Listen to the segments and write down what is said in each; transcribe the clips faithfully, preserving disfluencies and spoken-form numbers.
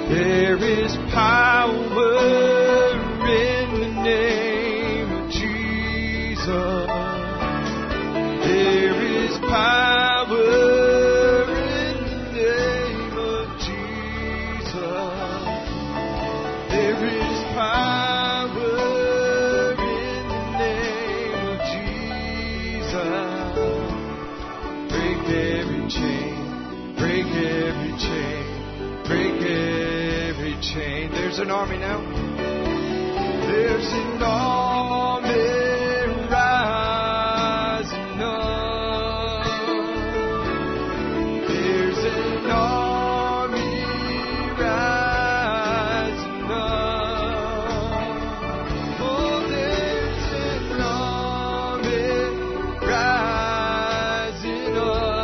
There is power in the name of Jesus. There is power in the name of Jesus. There is power in the name of Jesus. Break every chain, break every chain, break every chain. There's an army now. There's an army rising up. There's an army rising up. Oh, there's an army rising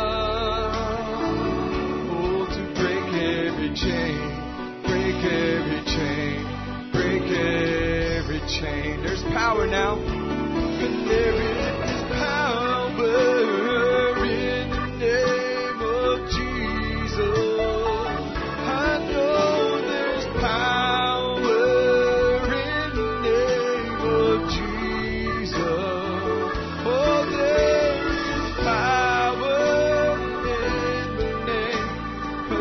up. Oh, to break every chain, break every chain, break every chain. There's power now. And there is power in the name of Jesus. I know there's power in the name of Jesus. Oh, there is power in the name of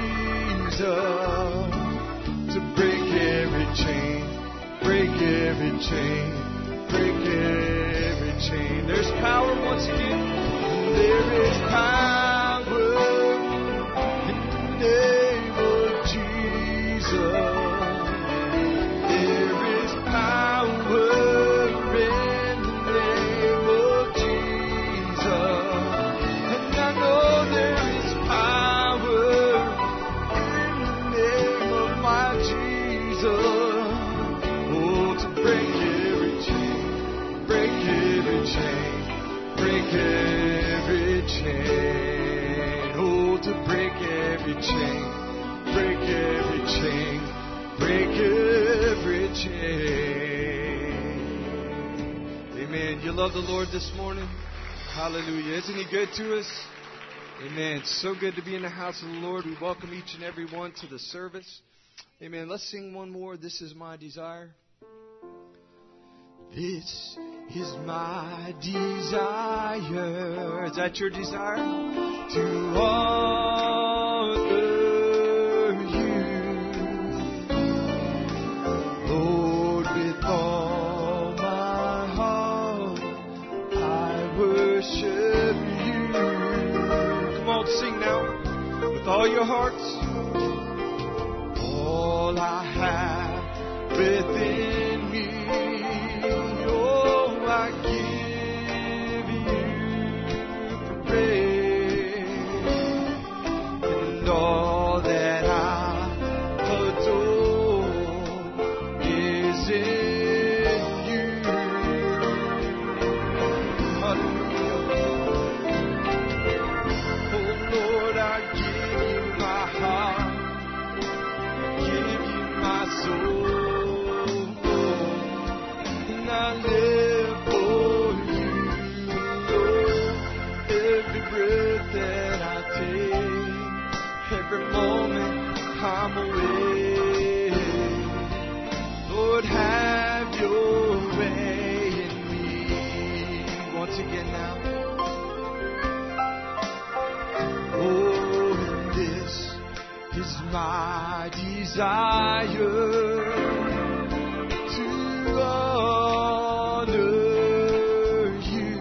Jesus to break every chain, break every chain, break every chain. There's power once again. There is power in the name of Jesus. There is power in the name of Jesus. And I know there is power in the name of my Jesus. Oh, to break every chain, break every chain, break every chain. Oh, to break every chain, break every chain, break every chain. Amen. You love the Lord this morning? Hallelujah. Isn't He good to us? Amen. It's so good to be in the house of the Lord. We welcome each and every one to the service. Amen. Let's sing one more. This is my desire. This is my desire. Is that your desire? To honor you, Lord, with all my heart. I worship you. Come on, sing now. With all your hearts. All I have within me. I give you praise, and all that I adore is in you. Hallelujah. Oh Lord, I give you my heart, give you my soul, and I live that I take, every moment I'm away. Lord, have your way in me. Once again now. Oh, and this is my desire to honor you.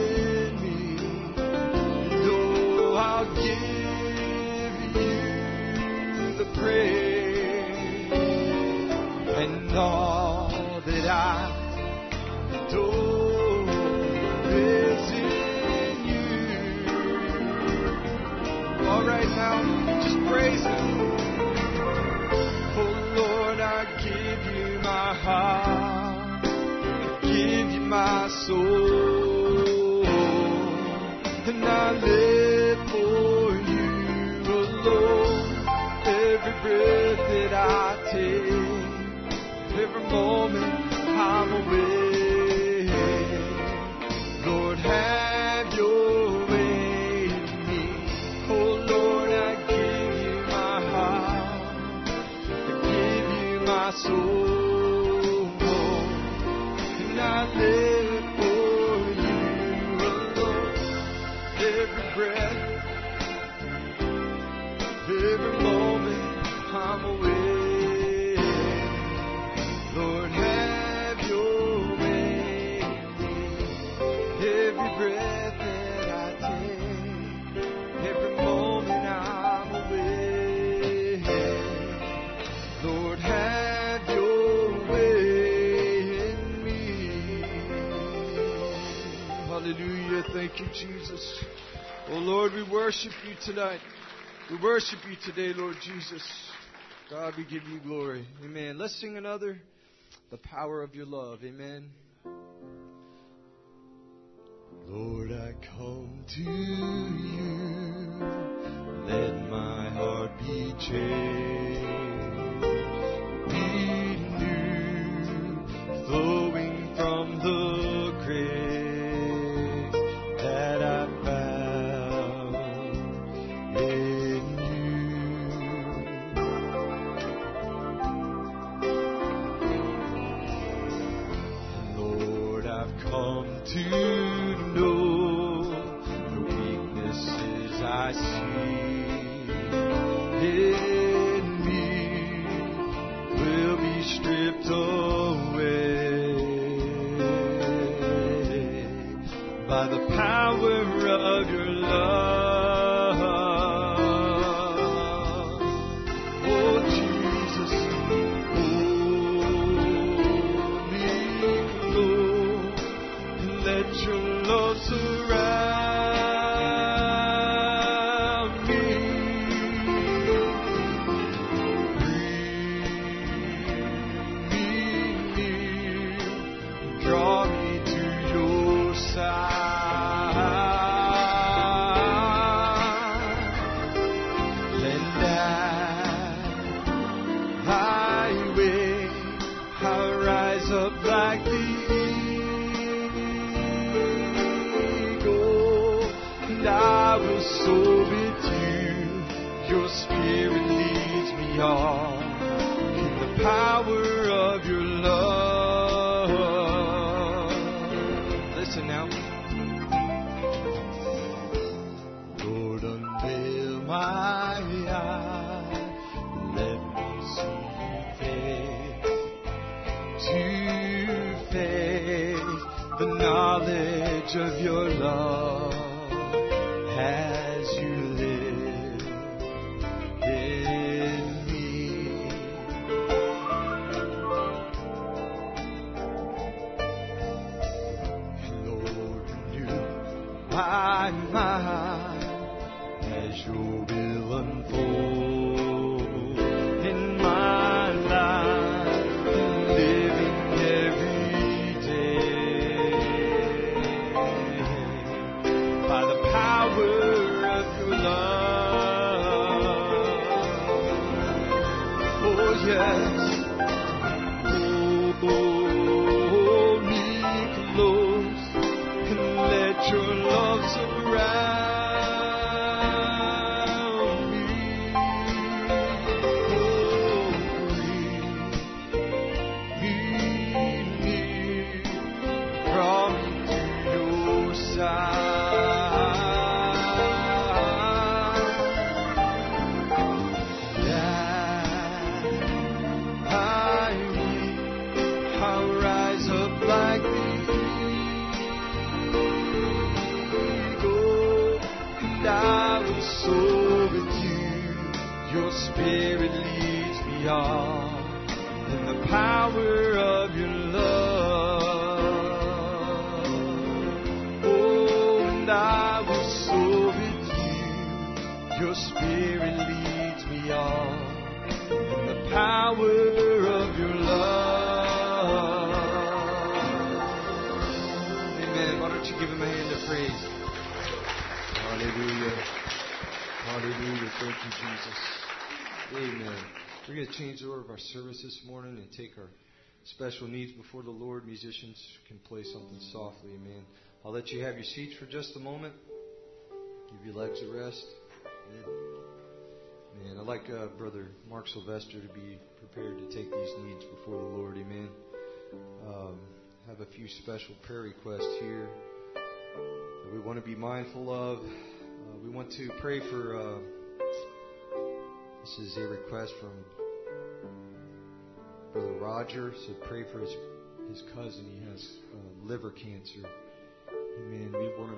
Give you breath that I take, every moment I'm awake. Lord, have your way in me. Hallelujah. Thank you, Jesus. Oh, Lord, we worship you tonight. We worship you today, Lord Jesus. God, we give you glory. Amen. Let's sing another. The power of your love. Amen. Lord, I come to you. Let my heart be changed. Be new, flowing from the grace that I found in you. Lord, I've come to know the weaknesses I see in me will be stripped away by the power of your love. Oh, Jesus, hold me close and let your love surround me. Bring me near, draw me to your side. Let I, I wait, I'll rise up like the eagle, and I will soar with you. Your spirit leads me on in the power of your love. Listen now. Lord, unveil my eyes, let me see face to face the knowledge of your love as you live in me. Lord, renew my mind as your will unfold in my life, living every day by the power of your love. Oh, yes. Hold me close and let your love surround me. Oh, bring me near, draw me to your side. That I will, I'll rise up like the eagle, and I will soar with you. Your spirit leads me on in the power of your love. Oh, and I will soar with you. Your spirit leads me on in the power of your love. Amen. Why don't you give him a hand of praise? Hallelujah. Hallelujah. Thank you, Jesus. Amen. We're going to change the order of our service this morning and take our special needs before the Lord. Musicians can play something softly. Amen. I'll let you have your seats for just a moment. Give your legs a rest. Amen. Man, I'd like uh, Brother Mark Sylvester to be prepared to take these needs before the Lord. Amen. Um, have a few special prayer requests here that we want to be mindful of. Uh, we want to pray for, uh, this is a request from Brother Roger. So pray for his his cousin. He has uh, liver cancer. Amen. We want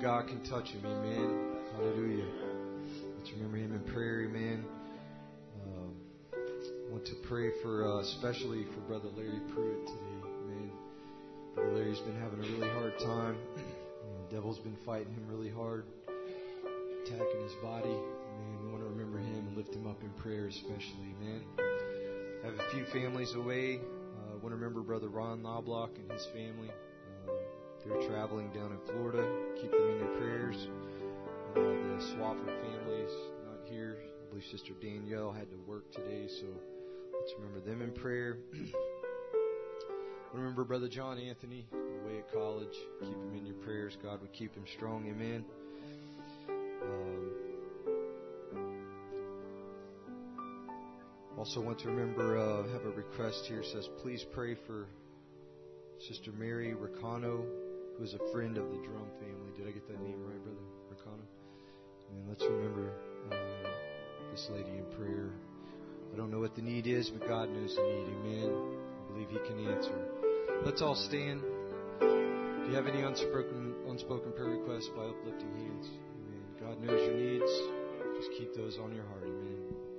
God can touch him. Amen. Hallelujah. Let's remember him in prayer. Amen. Um, I want to pray for, uh, especially for Brother Larry Pruitt today. Amen. Brother Larry's been having a really hard time. The devil's been fighting him really hard, attacking his body. Amen. We want to remember him and lift him up in prayer, especially. Amen. I have a few families away. I uh, want to remember Brother Ron Knobloch and his family. Uh, they're traveling down in Florida. Keep them in your prayers. Uh, the Swafford family is not here. I believe Sister Danielle had to work today, so let's remember them in prayer. Remember Brother John Anthony away at college. Keep him in your prayers. God would keep him strong. Amen. Um, also want to remember, uh, have a request here. It says, please pray for Sister Mary Ricano, who is a friend of the Drum family. Did I get that name right, Brother Ricano? And let's remember uh, this lady in prayer. I don't know what the need is, but God knows the need. Amen. I believe He can answer. Let's all stand. If you have any unspoken unspoken prayer requests, by uplifting hands. Amen. God knows your needs. Just keep those on your heart. Amen.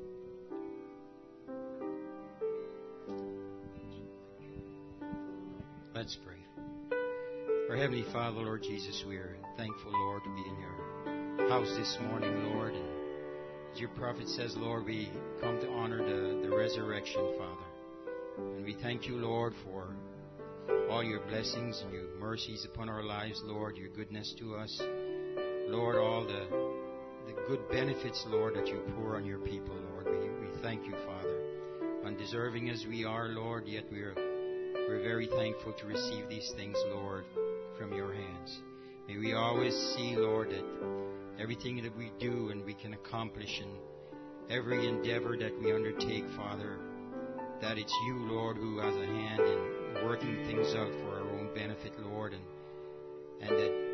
Let's pray. Our Heavenly Father, Lord Jesus, we are thankful, Lord, to be in your house this morning, Lord. And as your prophet says, Lord, we come to honor the, the resurrection, Father. And we thank you, Lord, for all your blessings and your mercies upon our lives, Lord, your goodness to us. Lord, all the, the good benefits, Lord, that you pour on your people, Lord. We, we thank you, Father. Undeserving as we are, Lord, yet we are We're very thankful to receive these things, Lord, from your hands. May we always see, Lord, that everything that we do and we can accomplish in every endeavor that we undertake, Father, that it's you, Lord, who has a hand in working things out for our own benefit, Lord, and, and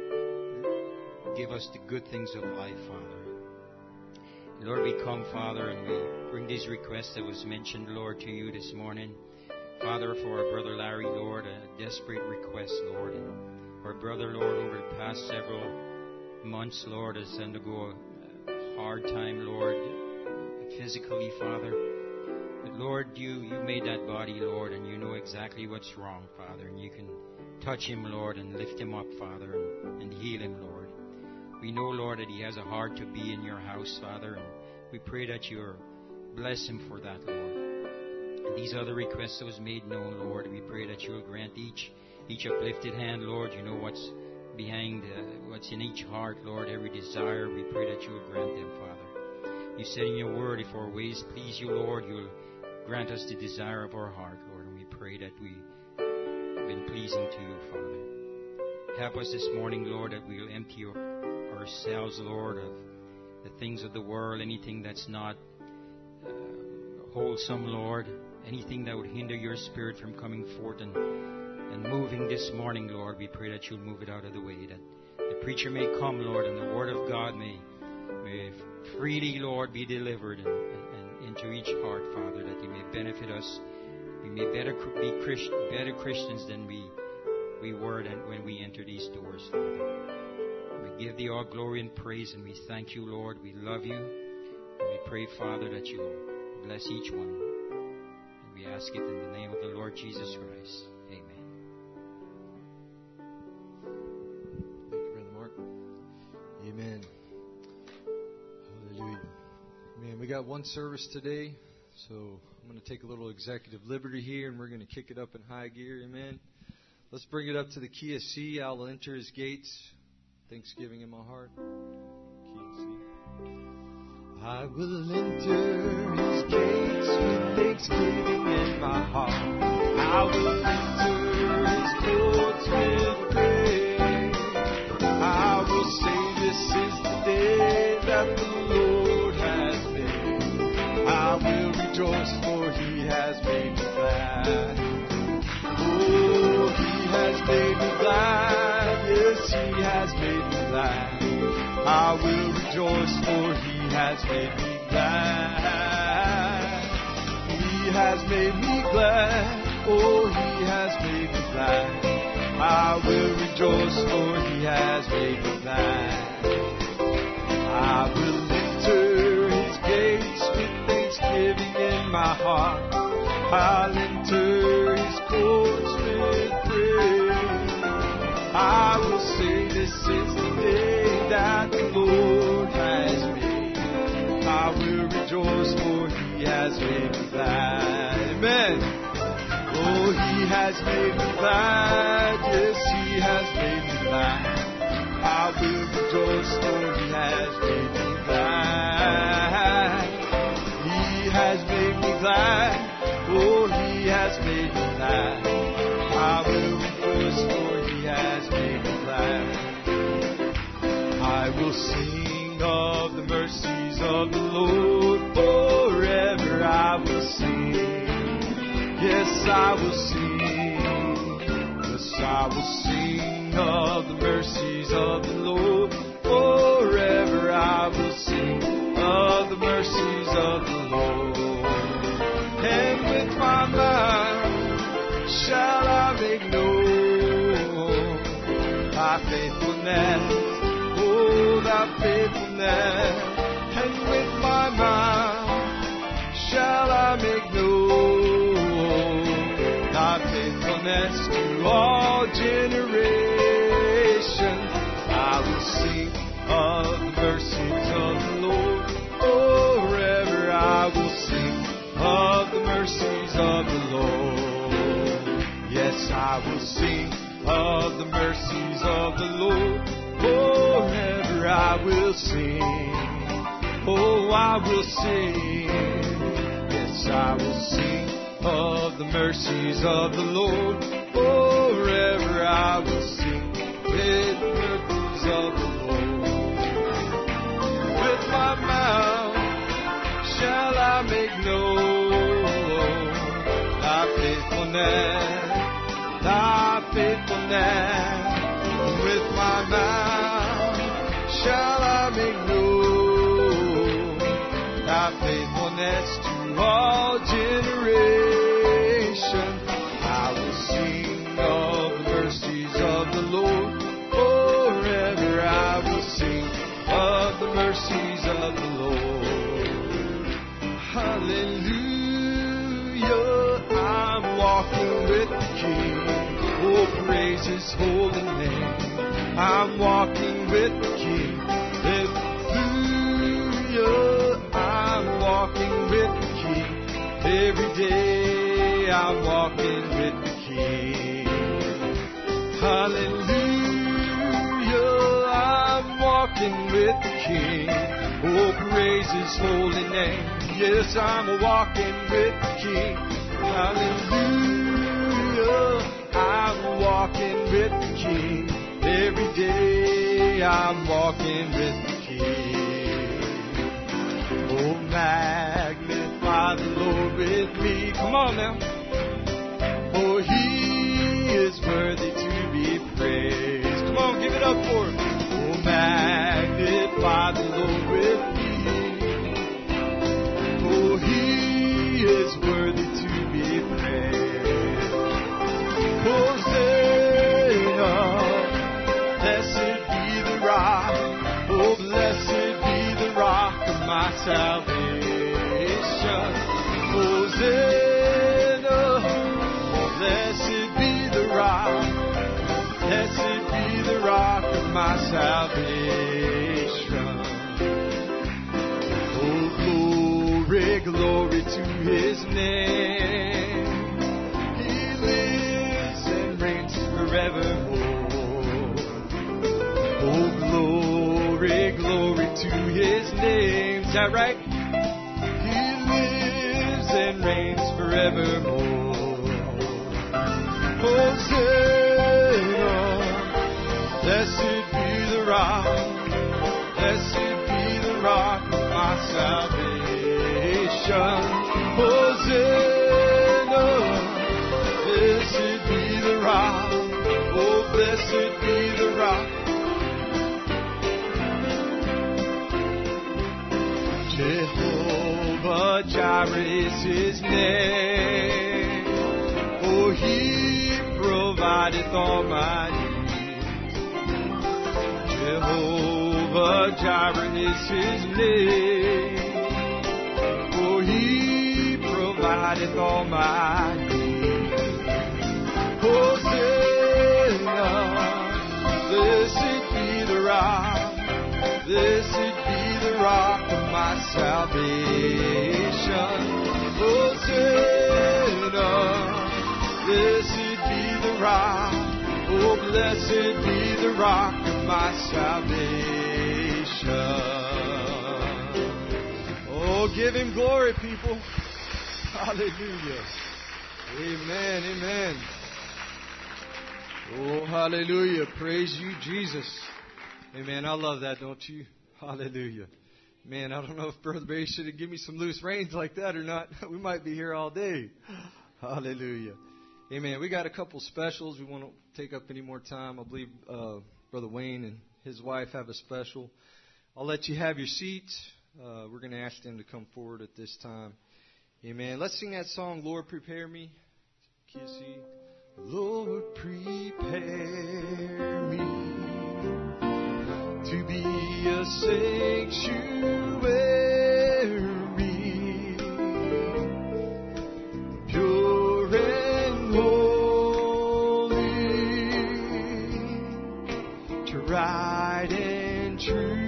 that give us the good things of life, Father. Lord, we come, Father, and we bring these requests that was mentioned, Lord, to you this morning. Father, for our brother Larry, Lord, a desperate request, Lord. And our brother, Lord, over the past several months, Lord, has undergone a hard time, Lord, physically, Father. But, Lord, you, you made that body, Lord, and you know exactly what's wrong, Father. And you can touch him, Lord, and lift him up, Father, and, and heal him, Lord. We know, Lord, that he has a heart to be in your house, Father, and we pray that you bless him for that, Lord. These other requests that was made known, Lord, we pray that you will grant each each uplifted hand, Lord. You know what's behind, uh, what's in each heart, Lord, every desire. We pray that you will grant them, Father. You said in your word, if our ways please you, Lord, you will grant us the desire of our heart, Lord. And we pray that we have been pleasing to you, Father. Help us this morning, Lord, that we will empty ourselves, Lord, of the things of the world, anything that's not uh, wholesome, Lord. Anything that would hinder your spirit from coming forth and, and moving this morning, Lord, we pray that you'll move it out of the way, that the preacher may come, Lord, and the word of God may, may freely, Lord, be delivered and, and, and into each heart, Father, that you may benefit us. We may better be Christ, better Christians than we, we were when we entered these doors, Father. We give thee all glory and praise, and we thank you, Lord. We love you. And we pray, Father, that you will bless each one. We ask it in the name of the Lord Jesus Christ. Amen. Thank you, Brother Mark. Amen. Hallelujah. Man, we got one service today, so I'm going to take a little executive liberty here, and we're going to kick it up in high gear. Amen. Let's bring it up to the key of C. I will enter his gates. Thanksgiving in my heart. Key of C. I will enter his gates with thanksgiving in my heart. I will enter his courts with praise. I will say this is the day that the Lord has made. I will rejoice, for he has made me glad. Oh, he has made me glad. Yes, he has made me glad. I will rejoice, for he has made me glad. He has made me glad. Oh, he has made me glad. I will rejoice, for He has made me glad. I will enter His gates with thanksgiving in my heart. I'll enter His courts with praise. I will say, this is the day that the Lord has made. I will rejoice, for He has made me glad. Amen. Oh, He has made me glad. Yes, He has made me glad. I will rejoice, for He has made me glad. He has made me glad. Oh, He has made me glad. I will rejoice, for He has made me glad. I will sing of the mercies of the Lord forever. I will sing. Yes, I will sing. Yes, I will sing of the mercies of the Lord forever. I will sing of the mercies of the Lord. And with my mouth shall I make known Thy faithfulness, oh, Thy faithfulness. And with my mouth shall I make known Thy faithfulness to all generations. I will sing of the mercies of the Lord forever. I will sing of the mercies of the Lord. Yes, I will sing of the mercies of the Lord forever. I will sing. Oh, I will sing. Yes, I will sing of the mercies of the Lord forever. I will sing with the mercies of the Lord. With my mouth shall I make known Thy faithfulness, Thy faithfulness. With my mouth shall I make known Thy faithfulness to all generations. I will sing of the mercies of the Lord forever. I will sing of the mercies of the Lord. Hallelujah, I'm walking with the King. Oh, praise His holy name. I'm walking with the King. Hallelujah, I'm walking with the King. Every day I'm walking with the King. Hallelujah, I'm walking with the King. Oh, praise His holy name. Yes, I'm walking with the King. Hallelujah, I'm walking with the King. Every day I'm walking with the King. Oh, magnify the Lord with me. Come on now. For He is worthy to be praised. Come on, give it up for Him. Oh, magnify the Lord with me. For He is worthy to be praised. Hosanna, blessed be the rock. Oh, blessed be the rock of my salvation. Hosanna, blessed be the rock. Blessed be the rock of my salvation. Oh, glory, glory to His name. He lives and reigns forevermore. Oh, glory, glory to His name. Is that right? He lives and reigns forevermore. Hosanna, blessed be the rock. Blessed be the rock of my salvation. Hosanna, blessed be the rock. Oh, blessed be the rock. Jehovah Jireh is His name. Oh, He provides provideth all my needs. Jehovah Jireh is His name. For He provideth all my needs. Hosanna, blessed be the rock, blessed be the rock of my salvation. Hosanna, blessed be the rock, oh blessed be the rock of my salvation. Oh, give Him glory, people. Hallelujah. Amen, amen. Oh, hallelujah. Praise you, Jesus. Amen. I love that, don't you? Hallelujah. Man, I don't know if Brother Barry should have given me some loose reins like that or not. We might be here all day. Hallelujah. Amen. We got a couple specials. We won't take up any more time. I believe uh, Brother Wayne and his wife have a special. I'll let you have your seats. Uh, we're going to ask them to come forward at this time. Amen. Let's sing that song, Lord, Prepare Me. Kissy. Lord, prepare me to be a sanctuary, pure and holy, tried and true.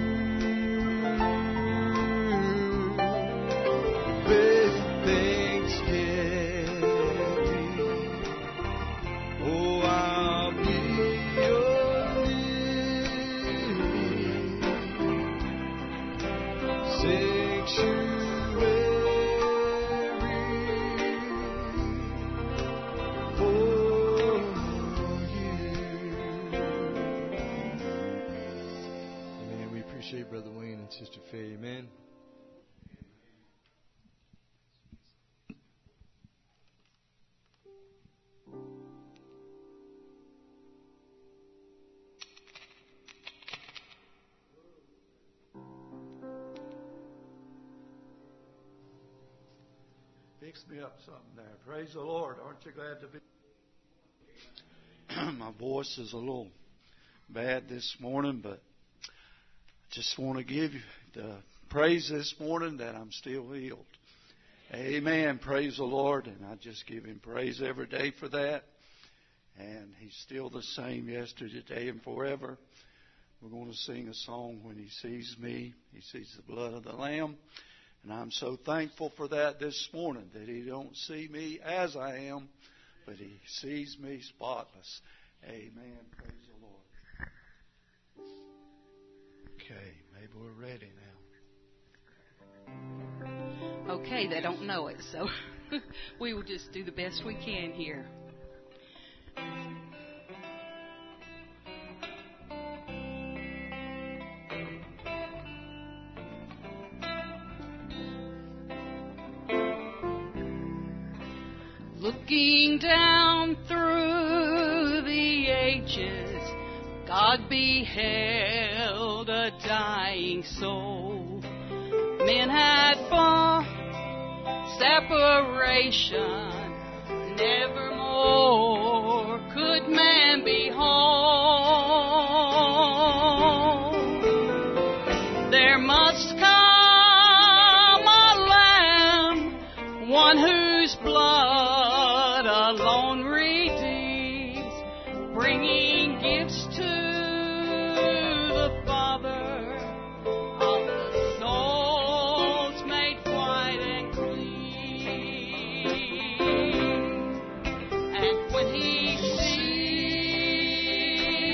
With thanksgiving, oh, I'll be your living sanctuary for you. Amen. We appreciate Brother Wayne and Sister Faye. Amen. Fix me up something there. Praise the Lord. Aren't you glad to be? My voice is a little bad this morning, but I just want to give you the praise this morning that I'm still healed. Amen. Praise the Lord. And I just give Him praise every day for that. And He's still the same yesterday, today, and forever. We're going to sing a song, When He Sees Me, He Sees the Blood of the Lamb. And I'm so thankful for that this morning, that He don't see me as I am, but He sees me spotless. Amen. Praise the Lord. Okay, maybe we're ready now. Okay, they don't know it, so we will just do the best we can here. Looking down through the ages, God beheld a dying soul. Men had fought separation, nevermore could man be whole. There must come a Lamb, one whose blood alone redeems, bringing gifts to the Father of the souls made white and clean. And when He sees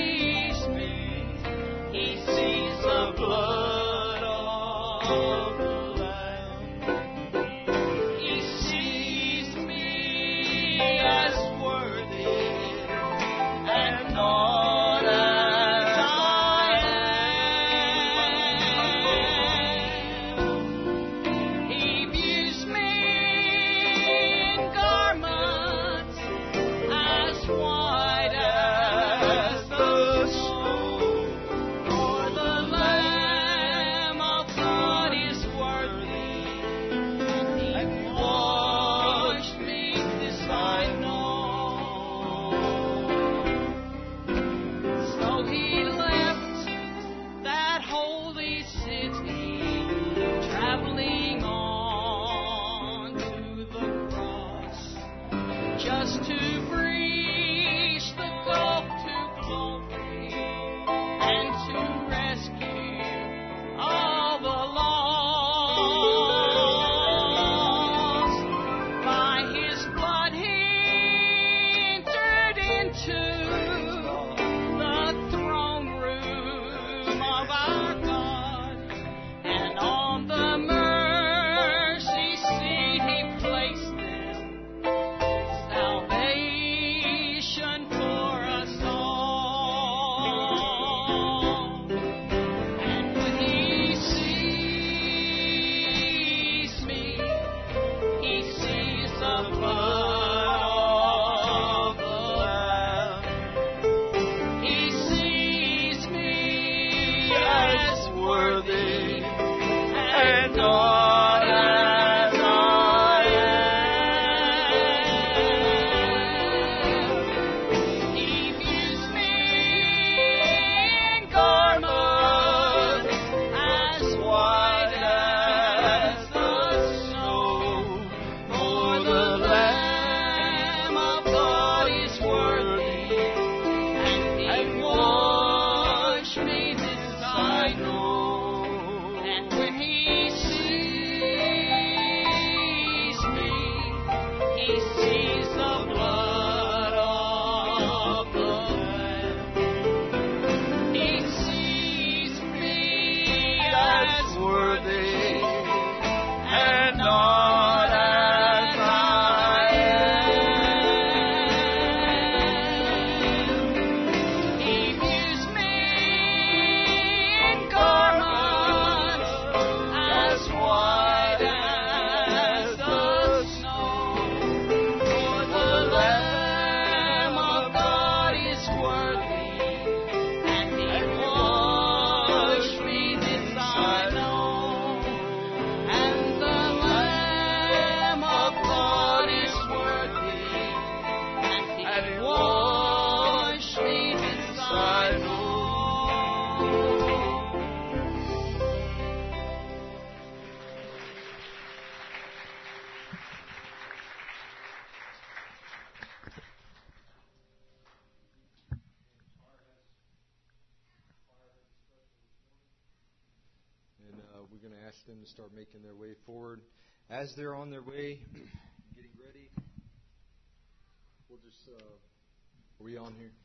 we're going to ask them to start making their way forward. As they're on their way, getting ready, we'll just, uh, are we on here?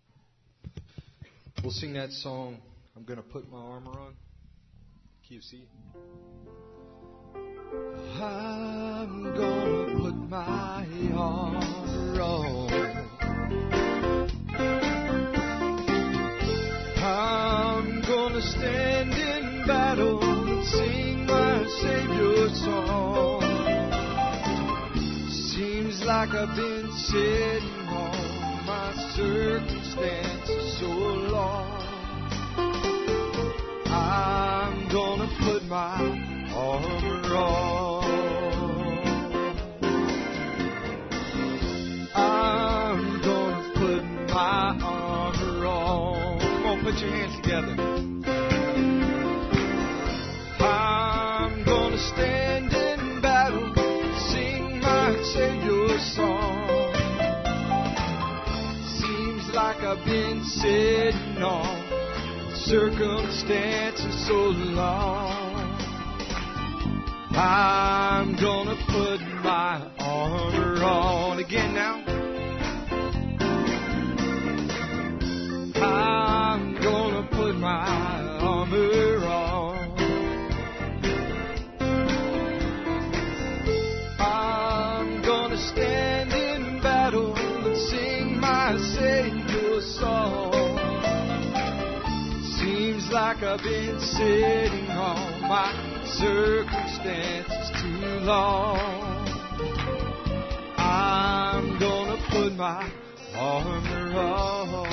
We'll sing that song, I'm going to put my armor on. Q C. I'm gonna put my armor on. I'm gonna stand in battle and sing my Savior's song. Seems like I've been sitting on my circumstances so long. I'm gonna put my armor on. I'm gonna put my armor on. Come on, put your hands together. I'm gonna stand in battle, sing my Savior's song. Seems like I've been sitting on circumstances so long. I'm gonna put my armor on again now. I'm gonna put my armor on. I'm gonna stand in battle and sing my Savior's song. Seems like I've been sitting on my circumstances too long. I'm gonna put my armor on.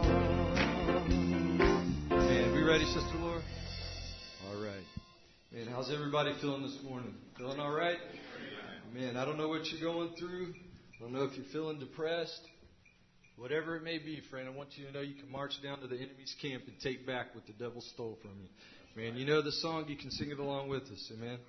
Man, we ready, Sister Laura? All right. Man, how's everybody feeling this morning? Feeling all right? Man, I don't know what you're going through. I don't know if you're feeling depressed. Whatever it may be, friend, I want you to know you can march down to the enemy's camp and take back what the devil stole from you. Man, you know the song, you can sing it along with us. Amen.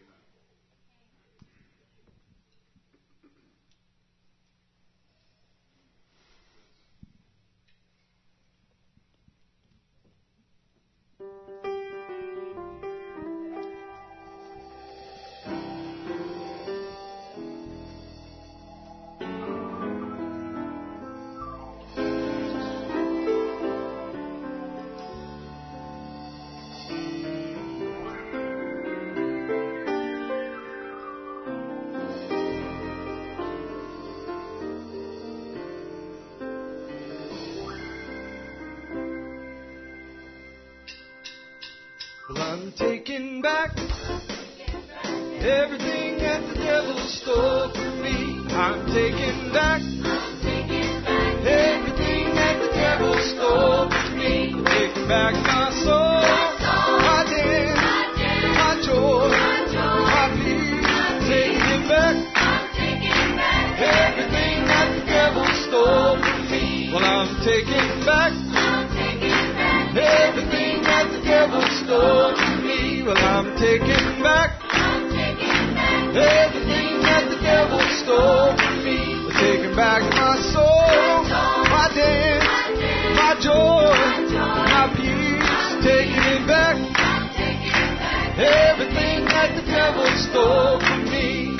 I'm taking back everything that the devil stole from me. I'm taking back everything that the devil stole from me. Taking back my soul, my dance, my joy, my peace. Taking it back, everything that the devil stole from me. Well, I'm taking back everything that the devil stole from me. Well, I'm taking back everything that the devil stole from me. We're taking back my soul, my dance, my joy, my peace. Taking it back everything that the devil stole from me.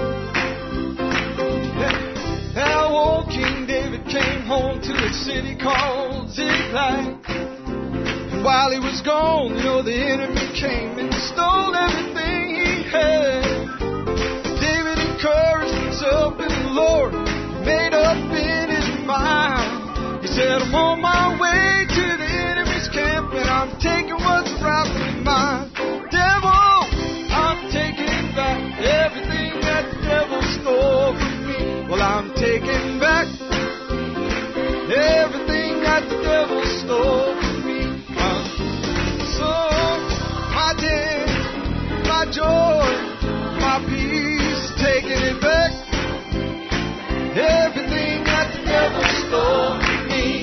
Now old King David came home to a city called Ziklag. While he was gone, you know, the enemy came and stole everything he had. David encouraged himself in the Lord, made up in his mind. He said, I'm on my way to the enemy's camp, and I'm taking what's rightfully mine. Devil, I'm taking back everything that the devil stole from me. Well, I'm taking back everything that the devil stole from me. My dance, my joy, my peace, taking it back. Everything that the devil stole from me.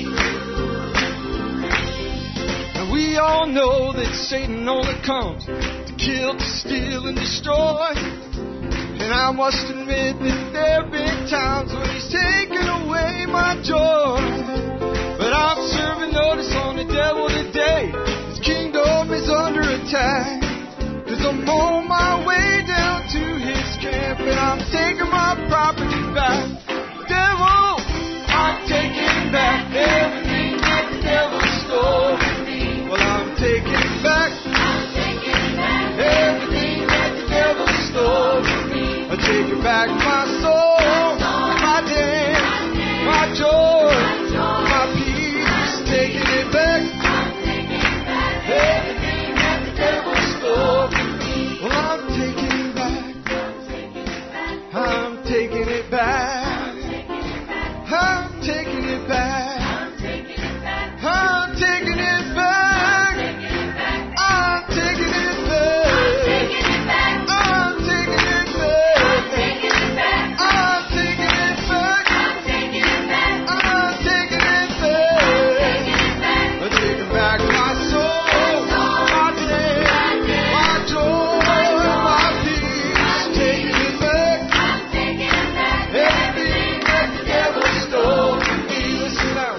And we all know that Satan only comes to kill, to steal, and destroy. And I must admit that there have been times when he's taken away my joy. But I'm serving notice on the devil today. His kingdom is under attack. I'm on my way down to his camp, and I'm taking my property back. Devil, I'm taking back everything that the devil stole from me. Well, I'm taking back, I'm taking back everything that the devil stole from me. I'm taking back my soul, my dance, my joy, my peace. Taking it back, I'm taking back everything that the devil stole from me. Well, I'm taking it back, I'm taking it back. I'm taking it back. I'm taking it back. I'm taking it back. I'm taking it back. I'm taking it back. I'm taking it back. I'm taking it back. I'm taking it back. I'm taking back my soul, my day, my joy, my peace. Taking it back. I'm taking it back. Everything that the devil stole from me. Listen now.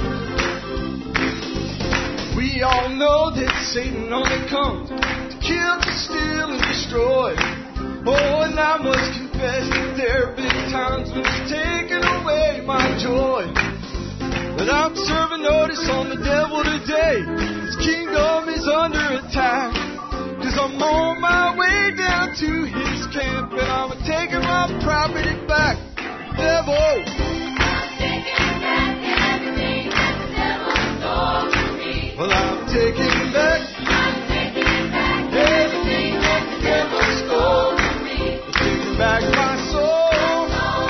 We all know that Satan only comes to kill, to steal, and destroy. Oh, and I must confess that there have been times when he's taken away my joy. But I'm serving notice on the devil today. His kingdom is under attack. Cause I'm on my way down to his camp, and I'm taking my property back. Devil, I'm taking back everything that the devil stole from me. Well, I'm taking back, I'm taking back everything that the devil stole from me. I'm taking back my soul,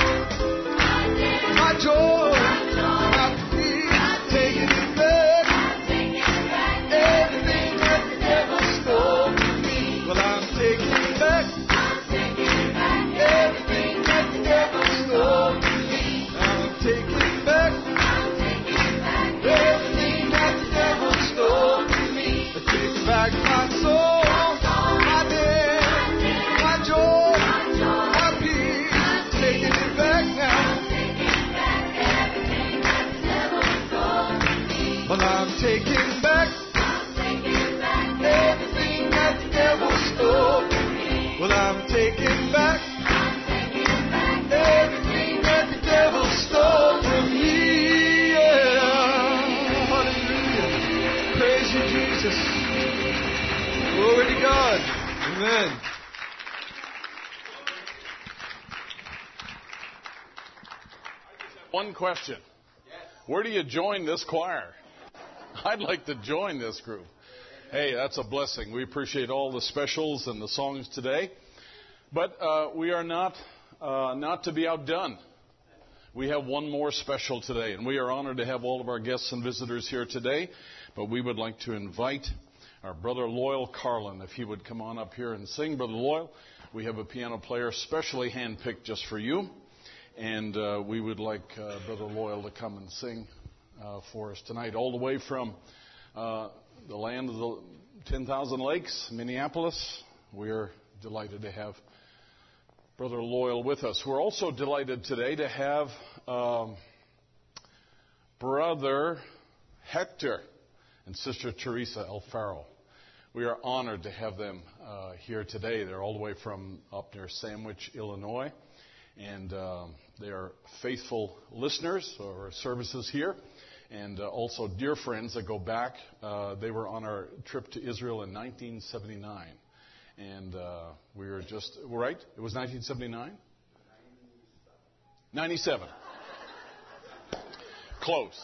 my joy, my peace. Taking it back, everything that the devil stole from me. Well, I'm taking it back, everything that the devil stole from me. I'm taking back, everything that the devil stole from me. I take back my soul, my day, my joy, my peace. Taking it back now. Well, I'm taking back everything that the devil stole from me. Well, I'm taking back everything that the devil stole from me. Yeah. Hallelujah. Praise you, Jesus. Glory to God. Amen. One question. Where do you join this choir? I'd like to join this group. Hey, that's a blessing. We appreciate all the specials and the songs today. But uh, we are not uh, not to be outdone. We have one more special today, and we are honored to have all of our guests and visitors here today. But we would like to invite our brother Loyal Carlin, if he would come on up here and sing. Brother Loyal, we have a piano player specially handpicked just for you. And uh, we would like uh, Brother Loyal to come and sing uh, for us tonight, all the way from uh, the land of the ten thousand Lakes, Minneapolis. We're delighted to have Brother Loyal with us. We're also delighted today to have um, Brother Hector and Sister Teresa Alfaro. We are honored to have them uh, here today. They're all the way from up near Sandwich, Illinois. And uh, they are faithful listeners of our services here, and uh, also dear friends that go back. Uh, they were on our trip to Israel in nineteen seventy-nine, and uh, we were just right. It was nineteen seventy-nine, ninety-seven. Close.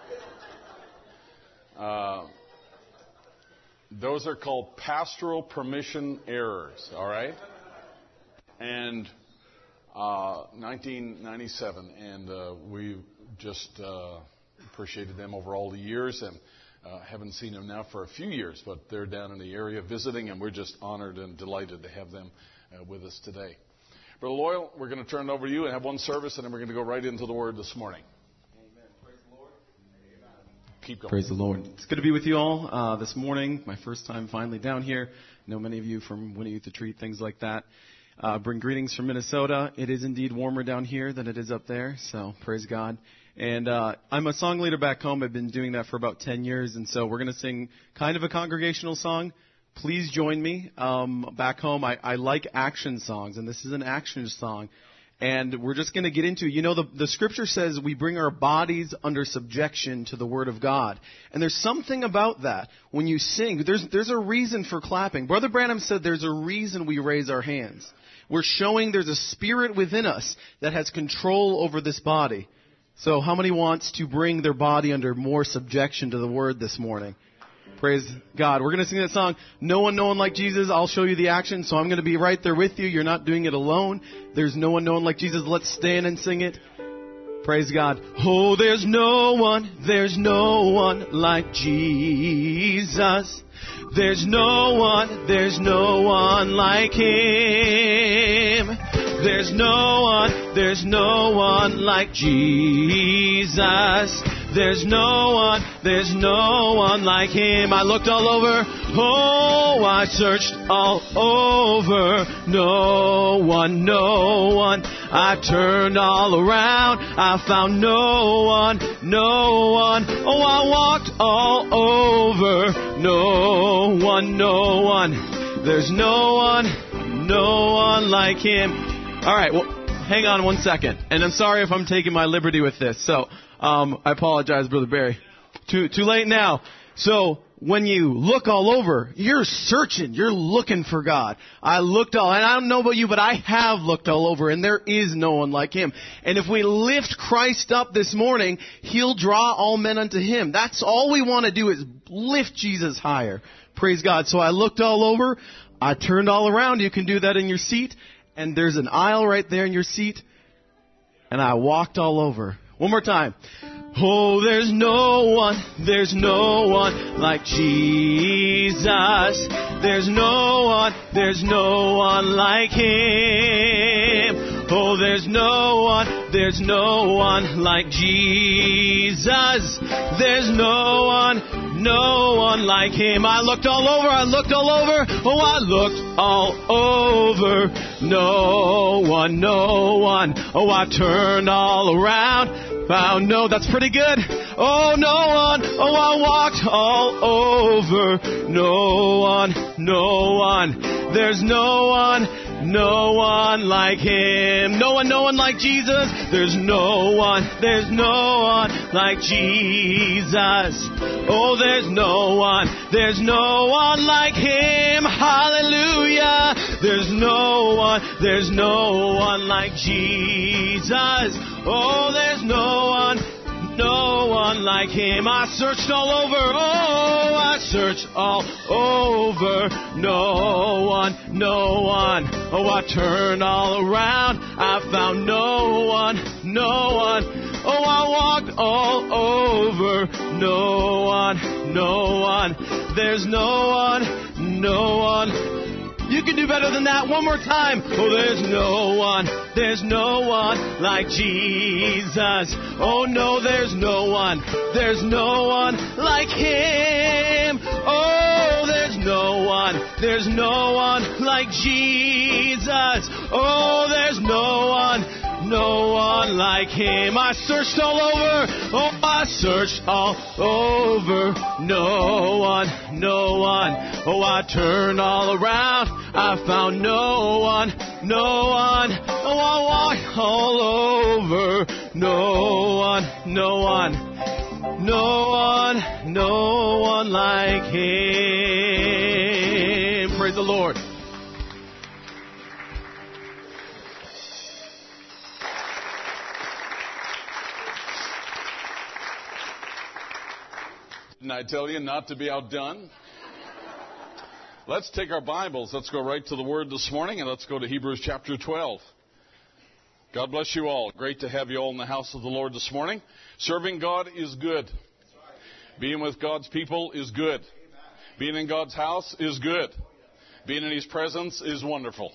Uh, those are called pastoral permission errors. All right, and. Uh, nineteen ninety-seven, and uh, we just uh, appreciated them over all the years, and uh, haven't seen them now for a few years, but they're down in the area visiting, and we're just honored and delighted to have them uh, with us today. Brother Loyal, we're going to turn it over to you and have one service, and then we're going to go right into the Word this morning. Amen. Praise the Lord. Keep going. Praise the Lord. It's good to be with you all uh, this morning. My first time finally down here. I know many of you from Winning Youth Retreat, things like that. Uh, bring greetings from Minnesota. It is indeed warmer down here than it is up there, so praise God. And uh, I'm a song leader back home. I've been doing that for about ten years, and so we're going to sing kind of a congregational song, please join me um, back home. I, I like action songs, and this is an action song. And we're just going to get into, you know, the, the scripture says we bring our bodies under subjection to the Word of God. And there's something about that. When you sing, there's, there's a reason for clapping. Brother Branham said there's a reason we raise our hands. We're showing there's a spirit within us that has control over this body. So how many wants to bring their body under more subjection to the Word this morning? Praise God. We're going to sing that song, No One, No One Like Jesus. I'll show you the action, so I'm going to be right there with you. You're not doing it alone. There's no one, no one like Jesus. Let's stand and sing it. Praise God. Oh, there's no one, there's no one like Jesus. There's no one, there's no one like Him. There's no one, there's no one like Jesus. There's no one, there's no one like Him. I looked all over, oh, I searched all over. No one, no one. I turned all around, I found no one, no one. Oh, I walked all over. No one, no one. There's no one, no one like Him. All right, well, hang on one second. And I'm sorry if I'm taking my liberty with this. So, Um, I apologize, Brother Barry. Too too late now. So when you look all over, you're searching. You're looking for God. I looked all, and I don't know about you, but I have looked all over, and there is no one like Him. And if we lift Christ up this morning, He'll draw all men unto Him. That's all we want to do is lift Jesus higher. Praise God. So I looked all over. I turned all around. You can do that in your seat. And there's an aisle right there in your seat. And I walked all over. One more time. Oh, there's no one, there's no one like Jesus. There's no one, there's no one like Him. Oh, there's no one, there's no one like Jesus. There's no one, no one like Him. I looked all over, I looked all over. Oh, I looked all over. No one, no one. Oh, I turned all around. Found no, that's pretty good. Oh, no one. Oh, I walked all over. No one, no one. There's no one, no one like Him. No one, no one like Jesus. There's no one, there's no one like Jesus. Oh, there's no one, there's no one like Him. Hallelujah. There's no one, there's no one like Jesus. Oh, there's no one, no one like Him. I searched all over. Oh, I searched all over. No one, no one. Oh, I turned all around. I found no one, no one. Oh, I walked all over. No one, no one. There's no one, no one. You can do better than that. One more time. Oh, there's no one, there's no one like Jesus. Oh, no, there's no one, there's no one like Him. Oh, there's no one, there's no one like Jesus. Oh, there's no one, no one like Him. I searched all over. Oh, I searched all over. No one, no one. Oh, I turned all around. I found no one, no one. Oh, I walked all over. No one, no one. No one, no one like Him. Praise the Lord. Didn't I tell you not to be outdone? Let's take our Bibles. Let's go right to the Word this morning, and let's go to Hebrews chapter twelve. God bless you all. Great to have you all in the house of the Lord this morning. Serving God is good. Being with God's people is good. Being in God's house is good. Being in His presence is wonderful.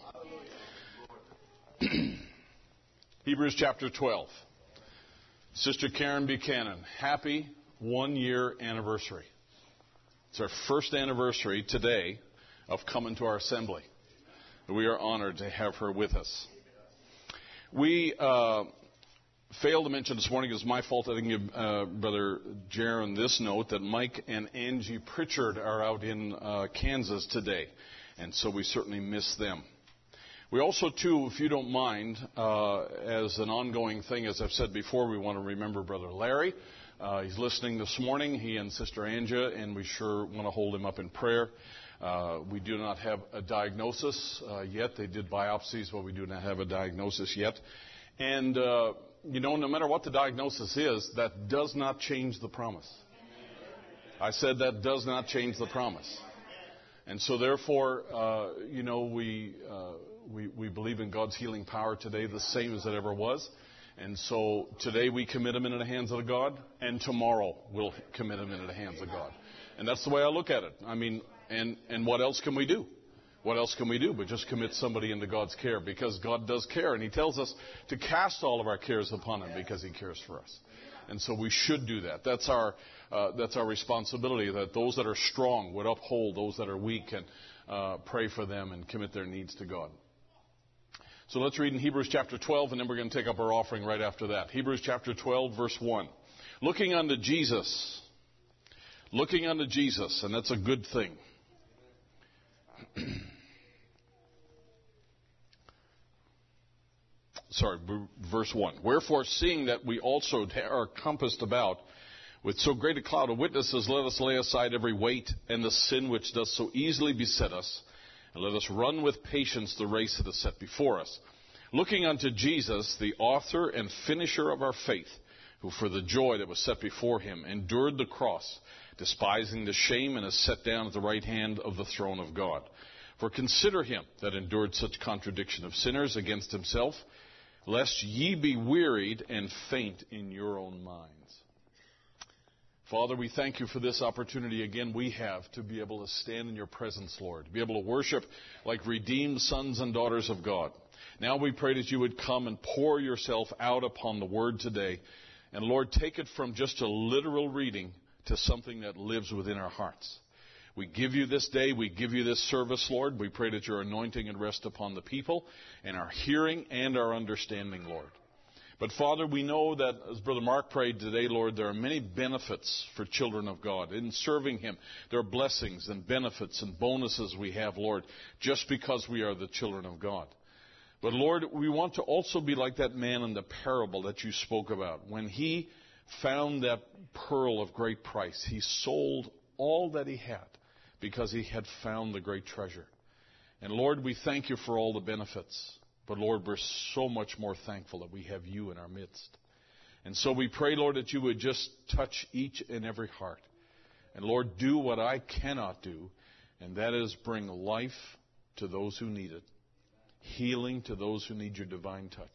Hebrews chapter twelve. Sister Karen Buchanan, happy one-year anniversary. It's our first anniversary today of coming to our assembly. We are honored to have her with us. We uh, failed to mention this morning, it's my fault I didn't give uh, Brother Jaron this note, that Mike and Angie Pritchard are out in uh, Kansas today. And so we certainly miss them. We also, too, if you don't mind, uh, as an ongoing thing, as I've said before, we want to remember Brother Larry. Uh, he's listening this morning, he and Sister Anja, and we sure want to hold him up in prayer. Uh, we do not have a diagnosis uh, yet. They did biopsies, but we do not have a diagnosis yet. And, uh, you know, no matter what the diagnosis is, that does not change the promise. I said that does not change the promise. And so, therefore, uh, you know, we, uh, we we believe in God's healing power today, the same as it ever was. And so today we commit him into the hands of God, and tomorrow we'll commit him into the hands of God. And that's the way I look at it. I mean, and, and what else can we do? What else can we do but just commit somebody into God's care? Because God does care, and he tells us to cast all of our cares upon him because he cares for us. And so we should do that. That's our uh, that's our responsibility, that those that are strong would uphold those that are weak and uh, pray for them and commit their needs to God. So let's read in Hebrews chapter twelve, and then we're going to take up our offering right after that. Hebrews chapter twelve, verse one. Looking unto Jesus. Looking unto Jesus, and that's a good thing. Sorry, verse one. Wherefore, seeing that we also are compassed about with so great a cloud of witnesses, let us lay aside every weight and the sin which does so easily beset us, and let us run with patience the race that is set before us. Looking unto Jesus, the author and finisher of our faith, who for the joy that was set before him endured the cross, despising the shame, and is set down at the right hand of the throne of God. For consider him that endured such contradiction of sinners against himself, lest ye be wearied and faint in your own minds. Father, we thank you for this opportunity again we have to be able to stand in your presence, Lord, to be able to worship like redeemed sons and daughters of God. Now we pray that you would come and pour yourself out upon the word today. And Lord, take it from just a literal reading to something that lives within our hearts. We give you this day, we give you this service, Lord. We pray that your anointing and rest upon the people and our hearing and our understanding, Lord. But Father, we know that, as Brother Mark prayed today, Lord, there are many benefits for children of God. In serving him, there are blessings and benefits and bonuses we have, Lord, just because we are the children of God. But Lord, we want to also be like that man in the parable that you spoke about. When he found that pearl of great price, he sold all that he had because he had found the great treasure. And Lord, we thank you for all the benefits. But Lord, we're so much more thankful that we have you in our midst. And so we pray, Lord, that you would just touch each and every heart. And Lord, do what I cannot do, and that is bring life to those who need it. Healing to those who need your divine touch.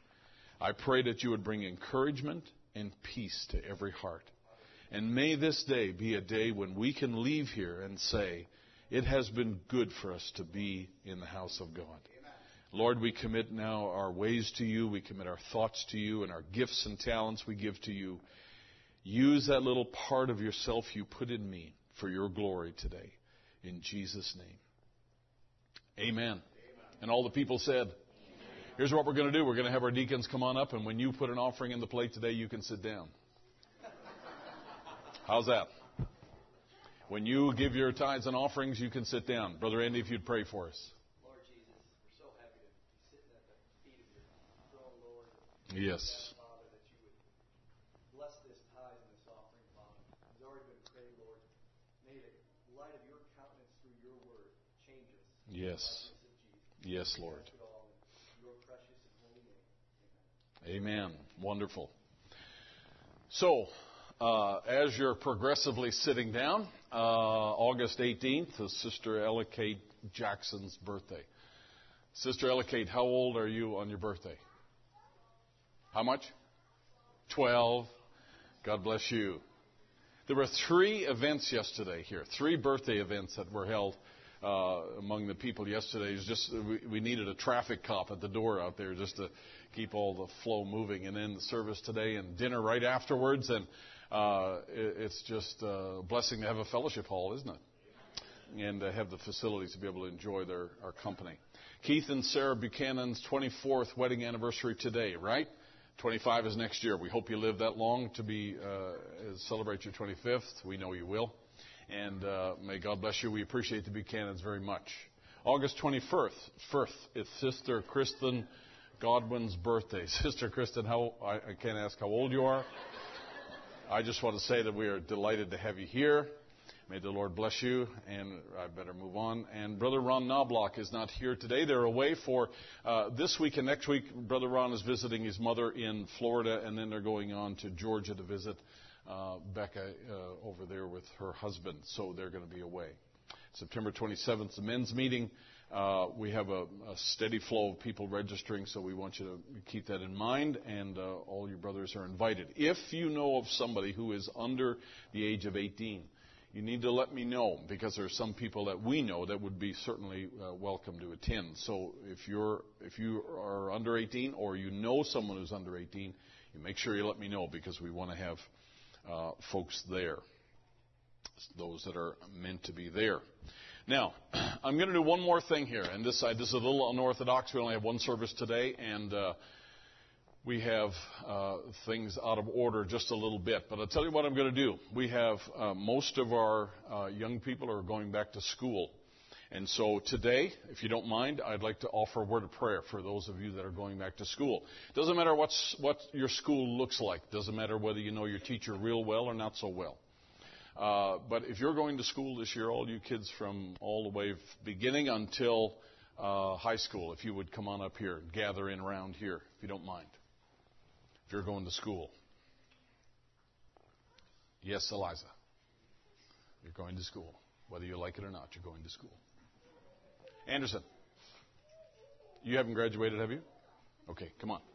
I pray that you would bring encouragement and peace to every heart. And may this day be a day when we can leave here and say, it has been good for us to be in the house of God. Lord, we commit now our ways to you. We commit our thoughts to you, and our gifts and talents we give to you. Use that little part of yourself you put in me for your glory today. In Jesus' name. Amen. Amen. And all the people said, here's what we're going to do. We're going to have our deacons come on up, and when you put an offering in the plate today, you can sit down. How's that? When you give your tithes and offerings, you can sit down. Brother Andy, if you'd pray for us. Lord Jesus, we're so happy to be sitting at the feet of your throne, Lord. Yes. Father, that you would bless this tithe and this offering, Father. It's already been prayed, Lord. May the light of your countenance through your word change us. Yes. Yes, Lord. Amen. Wonderful. So, uh, as you're progressively sitting down, uh, August eighteenth is Sister Ella Kate Jackson's birthday. Sister Ella Kate, how old are you on your birthday? How much? Twelve. God bless you. There were three events yesterday here, three birthday events that were held uh, among the people yesterday. It was just we, we needed a traffic cop at the door out there just to keep all the flow moving. And then the service today and dinner right afterwards. And uh, it, it's just a blessing to have a fellowship hall, isn't it? And to have the facilities to be able to enjoy their our company. Keith and Sarah Buchanan's twenty-fourth wedding anniversary today, right? twenty-five is next year. We hope you live that long to be uh, celebrate your twenty-fifth. We know you will. And uh, may God bless you. We appreciate the Buchanans very much. August twenty-first, first, it's Sister Kristen Godwin's birthday. Sister Kristen, how I, I can't ask how old you are. I just want to say that we are delighted to have you here. May the Lord bless you, and I better move on. And Brother Ron Knobloch is not here today. They're away for uh, this week and next week. Brother Ron is visiting his mother in Florida, and then they're going on to Georgia to visit uh, Becca uh, over there with her husband. So they're going to be away. September twenty-seventh, the men's meeting. Uh, we have a, a steady flow of people registering, so we want you to keep that in mind, and uh, all your brothers are invited. If you know of somebody who is under the age of eighteen, you need to let me know, because there are some people that we know that would be certainly uh, welcome to attend. So if you're if you are under eighteen, or you know someone who's under eighteen, you make sure you let me know, because we want to have uh, folks there, those that are meant to be there. Now, I'm going to do one more thing here, and this, uh, this is a little unorthodox. We only have one service today, and uh, we have uh, things out of order just a little bit. But I'll tell you what I'm going to do. We have uh, most of our uh, young people are going back to school. And so today, if you don't mind, I'd like to offer a word of prayer for those of you that are going back to school. It doesn't matter what's, what your school looks like. It doesn't matter whether you know your teacher real well or not so well. Uh, but if you're going to school this year, all you kids from all the way beginning until uh, high school, if you would come on up here, gather in around here, if you don't mind. If you're going to school. Yes, Eliza. You're going to school. Whether you like it or not, you're going to school. Anderson. You haven't graduated, have you? Okay, come on.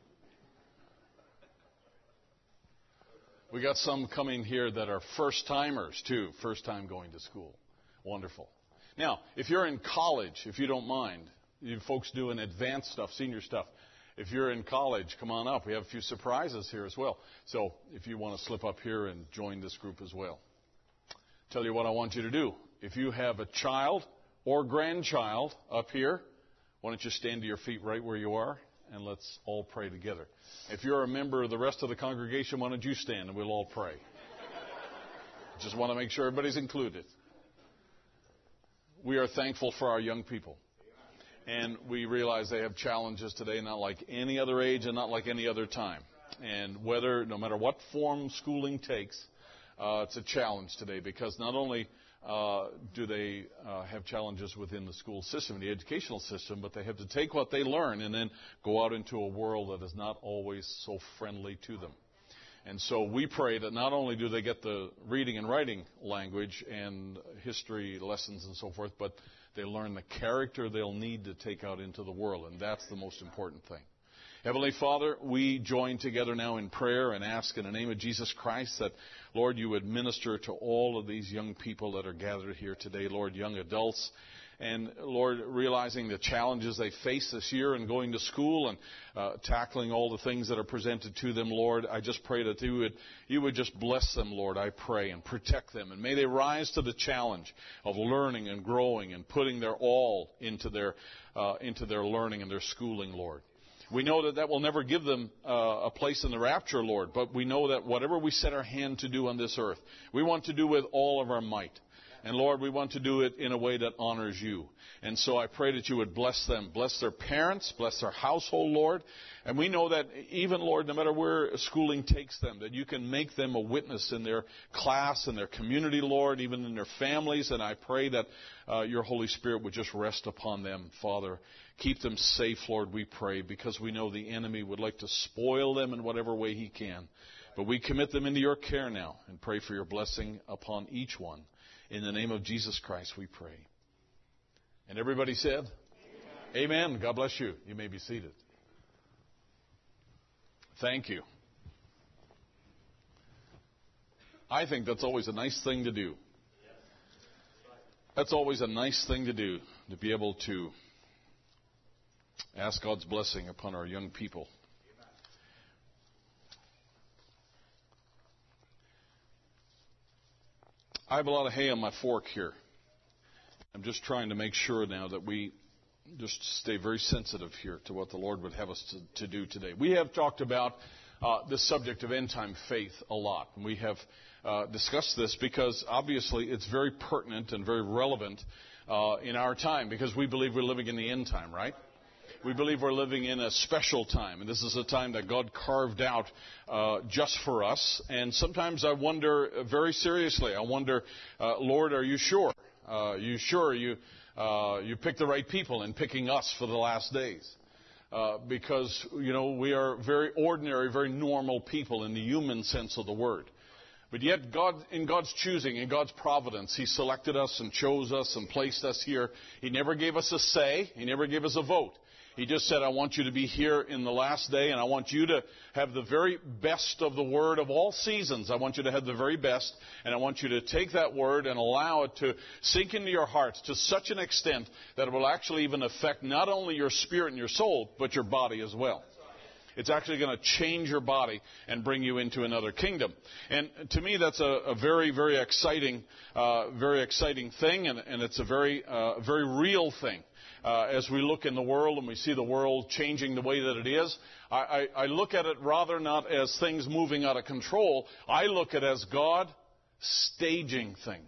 We got some coming here that are first-timers, too. First time going to school. Wonderful. Now, if you're in college, if you don't mind, you folks doing advanced stuff, senior stuff, if you're in college, come on up. We have a few surprises here as well. So if you want to slip up here and join this group as well. Tell you what I want you to do. If you have a child or grandchild up here, why don't you stand to your feet right where you are, and let's all pray together. If you're a member of the rest of the congregation, why don't you stand and we'll all pray. Just want to make sure everybody's included. We are thankful for our young people. And we realize they have challenges today, not like any other age and not like any other time. And whether, no matter what form schooling takes, uh, it's a challenge today, because not only uh, do they uh, have challenges within the school system, the educational system, but they have to take what they learn and then go out into a world that is not always so friendly to them. And so we pray that not only do they get the reading and writing language and history lessons and so forth, but they learn the character they'll need to take out into the world, and that's the most important thing. Heavenly Father, we join together now in prayer and ask in the name of Jesus Christ that, Lord, you would minister to all of these young people that are gathered here today, Lord, young adults. And, Lord, realizing the challenges they face this year and going to school and uh, tackling all the things that are presented to them, Lord, I just pray that you would, you would just bless them, Lord, I pray, and protect them. And may they rise to the challenge of learning and growing and putting their all into their, uh, into their learning and their schooling, Lord. We know that that will never give them uh, a place in the rapture, Lord, but we know that whatever we set our hand to do on this earth, we want to do with all of our might. And, Lord, we want to do it in a way that honors you. And so I pray that you would bless them, bless their parents, bless their household, Lord. And we know that even, Lord, no matter where schooling takes them, that you can make them a witness in their class, in their community, Lord, even in their families. And I pray that uh, your Holy Spirit would just rest upon them, Father. Keep them safe, Lord, we pray, because we know the enemy would like to spoil them in whatever way he can. But we commit them into your care now and pray for your blessing upon each one. In the name of Jesus Christ, we pray. And everybody said, Amen. Amen. God bless you. You may be seated. Thank you. I think that's always a nice thing to do. That's always a nice thing to do, to be able to ask God's blessing upon our young people. I have a lot of hay on my fork here. I'm just trying to make sure now that we just stay very sensitive here to what the Lord would have us to, to do today. We have talked about uh, the subject of end-time faith a lot. And we have uh, discussed this because obviously it's very pertinent and very relevant uh, in our time, because we believe we're living in the end time, right? We believe we're living in a special time, and this is a time that God carved out uh, just for us. And sometimes I wonder, uh, very seriously, I wonder, uh, Lord, are you sure? Uh, are you sure you uh, you picked the right people in picking us for the last days? Uh, because, you know, we are very ordinary, very normal people in the human sense of the word. But yet, God, in God's choosing, in God's providence, He selected us and chose us and placed us here. He never gave us a say. He never gave us a vote. He just said, I want you to be here in the last day, and I want you to have the very best of the Word of all seasons. I want you to have the very best, and I want you to take that Word and allow it to sink into your hearts to such an extent that it will actually even affect not only your spirit and your soul, but your body as well. It's actually going to change your body and bring you into another kingdom. And to me, that's a, a very, very exciting, uh, very exciting thing, and, and it's a very, uh, very real thing. Uh, as we look in the world and we see the world changing the way that it is, I, I, I look at it rather not as things moving out of control. I look at it as God staging things.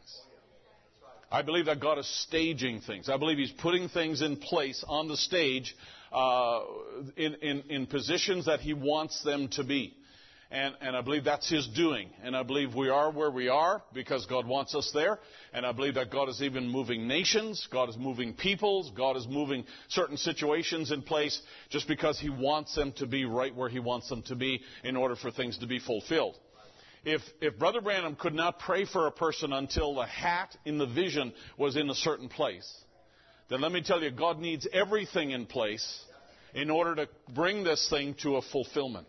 I believe that God is staging things. I believe He's putting things in place on the stage uh, in, in, in positions that He wants them to be. And, and I believe that's His doing. And I believe we are where we are because God wants us there. And I believe that God is even moving nations. God is moving peoples. God is moving certain situations in place just because He wants them to be right where He wants them to be in order for things to be fulfilled. If, if Brother Branham could not pray for a person until the hat in the vision was in a certain place, then let me tell you, God needs everything in place in order to bring this thing to a fulfillment.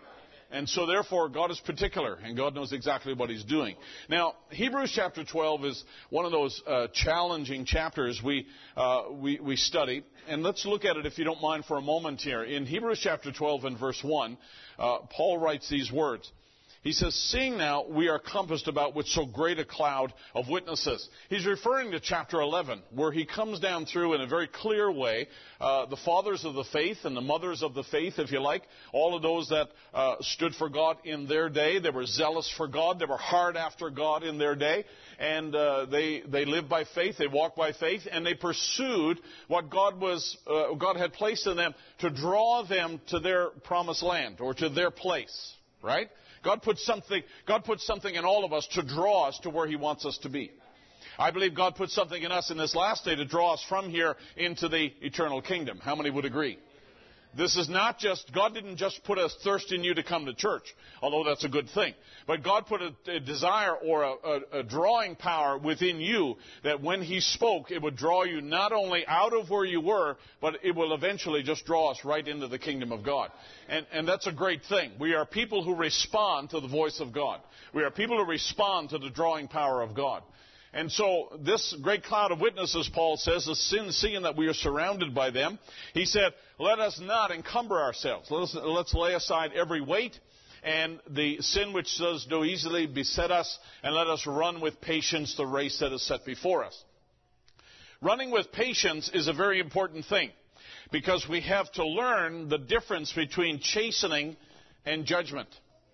And so, therefore, God is particular, and God knows exactly what He's doing. Now, Hebrews chapter twelve is one of those uh, challenging chapters we, uh, we we study. And let's look at it, if you don't mind, for a moment here. In Hebrews chapter twelve and verse one, uh, Paul writes these words. He says, seeing now we are compassed about with so great a cloud of witnesses. He's referring to chapter eleven, where he comes down through in a very clear way uh, the fathers of the faith and the mothers of the faith, if you like, all of those that uh, stood for God in their day. They were zealous for God. They were hard after God in their day. And uh, they, they lived by faith. They walked by faith. And they pursued what God, was, uh, God had placed in them to draw them to their promised land or to their place, right? God put something, God put something in all of us to draw us to where He wants us to be. I believe God put something in us in this last day to draw us from here into the eternal kingdom. How many would agree? This is not just, God didn't just put a thirst in you to come to church, although that's a good thing. But God put a, a desire or a, a, a drawing power within you that when He spoke, it would draw you not only out of where you were, but it will eventually just draw us right into the kingdom of God. And, and that's a great thing. We are people who respond to the voice of God. We are people who respond to the drawing power of God. And so this great cloud of witnesses, Paul says, is sin, seeing that we are surrounded by them. He said, let us not encumber ourselves. Let us, let's lay aside every weight and the sin which does so easily beset us, and let us run with patience the race that is set before us. Running with patience is a very important thing, because we have to learn the difference between chastening and judgment.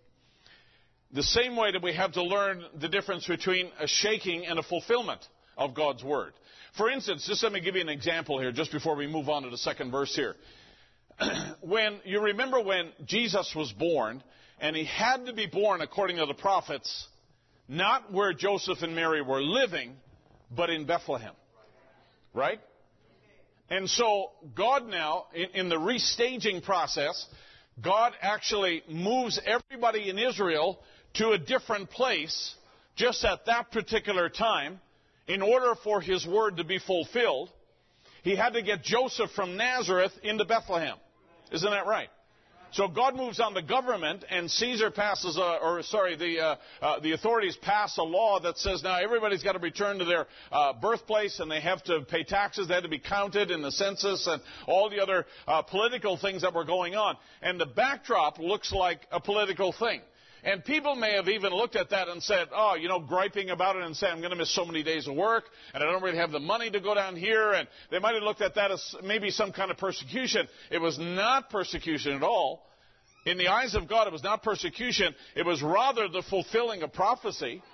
The same way that we have to learn the difference between a shaking and a fulfillment of God's Word. For instance, just let me give you an example here, just before we move on to the second verse here. When you remember when Jesus was born, and He had to be born according to the prophets, not where Joseph and Mary were living, but in Bethlehem. Right? And so God now, in, in the restaging process, God actually moves everybody in Israel to a different place just at that particular time in order for His word to be fulfilled. He had to get Joseph from Nazareth into Bethlehem. Isn't that right? So God moves on the government, and Caesar passes, a, or sorry, the uh, uh, the authorities pass a law that says now everybody's got to return to their uh, birthplace, and they have to pay taxes. They have to be counted in the census, and all the other uh, political things that were going on. And the backdrop looks like a political thing. And people may have even looked at that and said, oh, you know, griping about it and saying, I'm going to miss so many days of work, and I don't really have the money to go down here. And they might have looked at that as maybe some kind of persecution. It was not persecution at all. In the eyes of God, it was not persecution. It was rather the fulfilling of prophecy.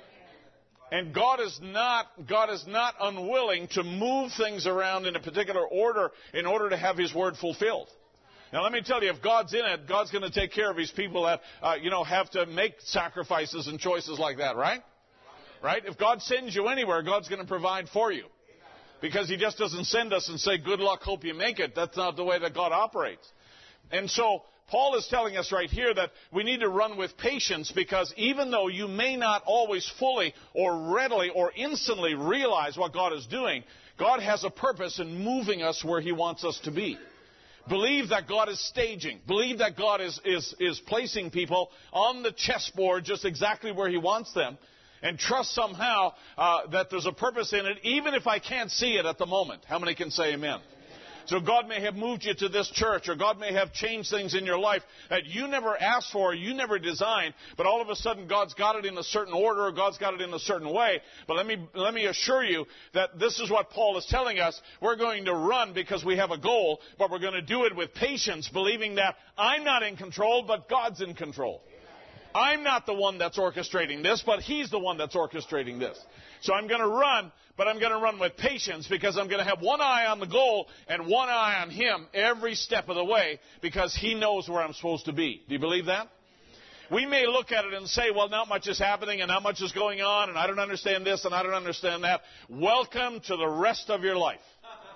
And God is not, God is not unwilling to move things around in a particular order in order to have His word fulfilled. Now, let me tell you, if God's in it, God's going to take care of His people that, uh, you know, have to make sacrifices and choices like that, right? Right? If God sends you anywhere, God's going to provide for you. Because He just doesn't send us and say, good luck, hope you make it. That's not the way that God operates. And so, Paul is telling us right here that we need to run with patience, because even though you may not always fully or readily or instantly realize what God is doing, God has a purpose in moving us where He wants us to be. Believe that God is staging. Believe that God is, is, is placing people on the chessboard just exactly where He wants them. And trust somehow uh, that there's a purpose in it, even if I can't see it at the moment. How many can say amen? So God may have moved you to this church, or God may have changed things in your life that you never asked for, you never designed, but all of a sudden God's got it in a certain order, or God's got it in a certain way. But let me, let me assure you that this is what Paul is telling us. We're going to run because we have a goal, but we're going to do it with patience, believing that I'm not in control, but God's in control. I'm not the one that's orchestrating this, but He's the one that's orchestrating this. So I'm going to run, but I'm going to run with patience, because I'm going to have one eye on the goal and one eye on Him every step of the way, because He knows where I'm supposed to be. Do you believe that? We may look at it and say, well, not much is happening and not much is going on, and I don't understand this and I don't understand that. Welcome to the rest of your life.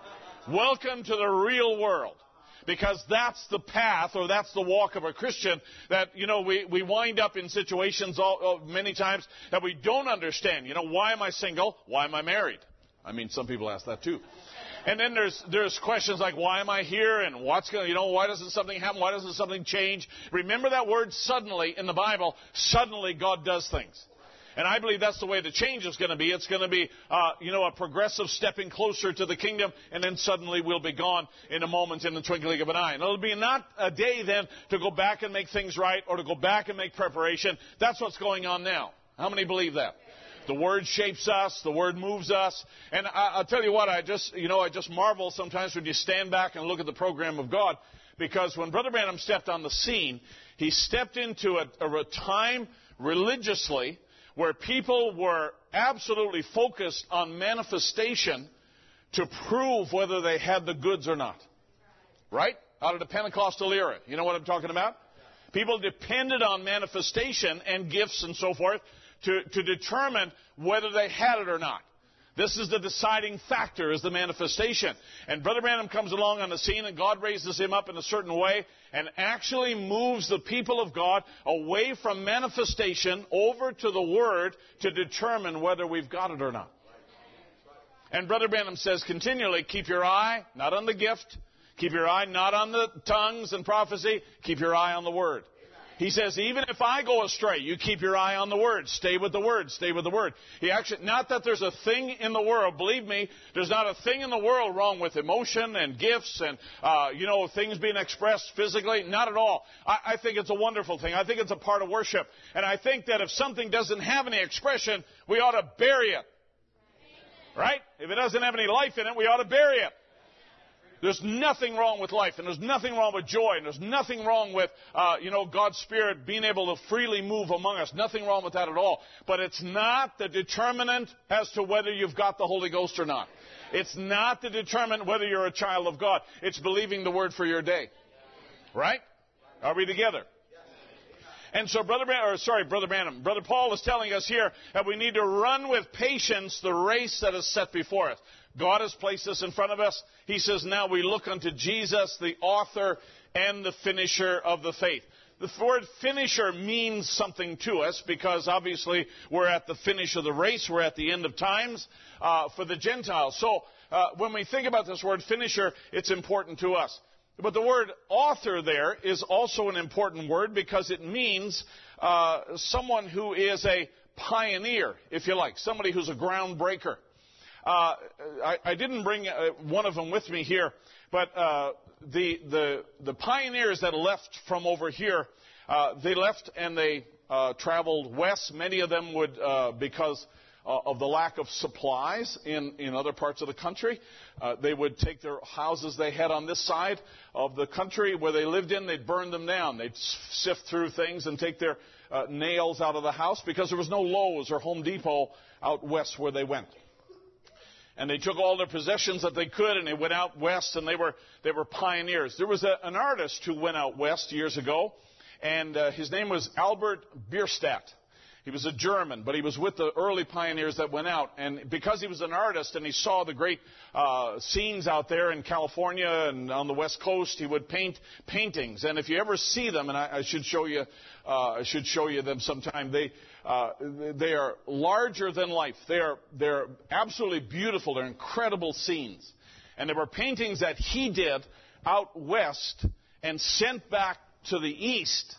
Welcome to the real world. Because that's the path, or that's the walk of a Christian, that, you know, we, we wind up in situations all, many times that we don't understand. You know, why am I single? Why am I married? I mean, some people ask that too. And then there's there's questions like, why am I here? And what's going to, you know, why doesn't something happen? Why doesn't something change? Remember that word suddenly in the Bible. Suddenly God does things. And I believe that's the way the change is going to be. It's going to be, uh, you know, a progressive stepping closer to the kingdom, and then suddenly we'll be gone in a moment, in the twinkling of an eye. And it'll be not a day then to go back and make things right, or to go back and make preparation. That's what's going on now. How many believe that? The Word shapes us. The Word moves us. And I, I'll tell you what, I just, you know, I just marvel sometimes when you stand back and look at the program of God, because when Brother Branham stepped on the scene, he stepped into a, a time religiously where people were absolutely focused on manifestation to prove whether they had the goods or not. Right? Out of the Pentecostal era. You know what I'm talking about? People depended on manifestation and gifts and so forth to, to determine whether they had it or not. This is the deciding factor, is the manifestation. And Brother Branham comes along on the scene, and God raises him up in a certain way and actually moves the people of God away from manifestation over to the Word to determine whether we've got it or not. And Brother Branham says continually, keep your eye not on the gift, keep your eye not on the tongues and prophecy, keep your eye on the Word. He says, even if I go astray, you keep your eye on the Word. Stay with the Word. Stay with the Word. He actually, not that there's a thing in the world. Believe me, there's not a thing in the world wrong with emotion and gifts and, uh, you know, things being expressed physically. Not at all. I, I think it's a wonderful thing. I think it's a part of worship. And I think that if something doesn't have any expression, we ought to bury it. Right? If it doesn't have any life in it, we ought to bury it. There's nothing wrong with life, and there's nothing wrong with joy, and there's nothing wrong with, uh, you know, God's Spirit being able to freely move among us. Nothing wrong with that at all. But it's not the determinant as to whether you've got the Holy Ghost or not. It's not to determine whether you're a child of God. It's believing the Word for your day. Right? Are we together? And so, Brother Branham, or sorry, Brother Branham, Brother Paul is telling us here that we need to run with patience the race that is set before us. God has placed this in front of us. He says, now we look unto Jesus, the author and the finisher of the faith. The word finisher means something to us because obviously we're at the finish of the race. We're at the end of times uh, for the Gentiles. So uh, when we think about this word finisher, it's important to us. But the word author there is also an important word because it means uh, someone who is a pioneer, if you like, somebody who's a groundbreaker. Uh, I, I didn't bring uh, one of them with me here, but uh, the, the the pioneers that left from over here, uh, they left and they uh, traveled west. Many of them would, uh, because uh, of the lack of supplies in, in other parts of the country. Uh, they would take their houses they had on this side of the country where they lived in, they'd burn them down. They'd sift through things and take their uh, nails out of the house because there was no Lowe's or Home Depot out west where they went. And they took all their possessions that they could, and they went out west, and they were they were pioneers. There was a, an artist who went out west years ago, and uh, his name was Albert Bierstadt. He was a German, but he was with the early pioneers that went out. And because he was an artist and he saw the great uh, scenes out there in California and on the West Coast, he would paint paintings. And if you ever see them, and I, I should show you, uh, I should show you them sometime. They uh, they are larger than life. They are they're absolutely beautiful. They're incredible scenes. And there were paintings that he did out west and sent back to the east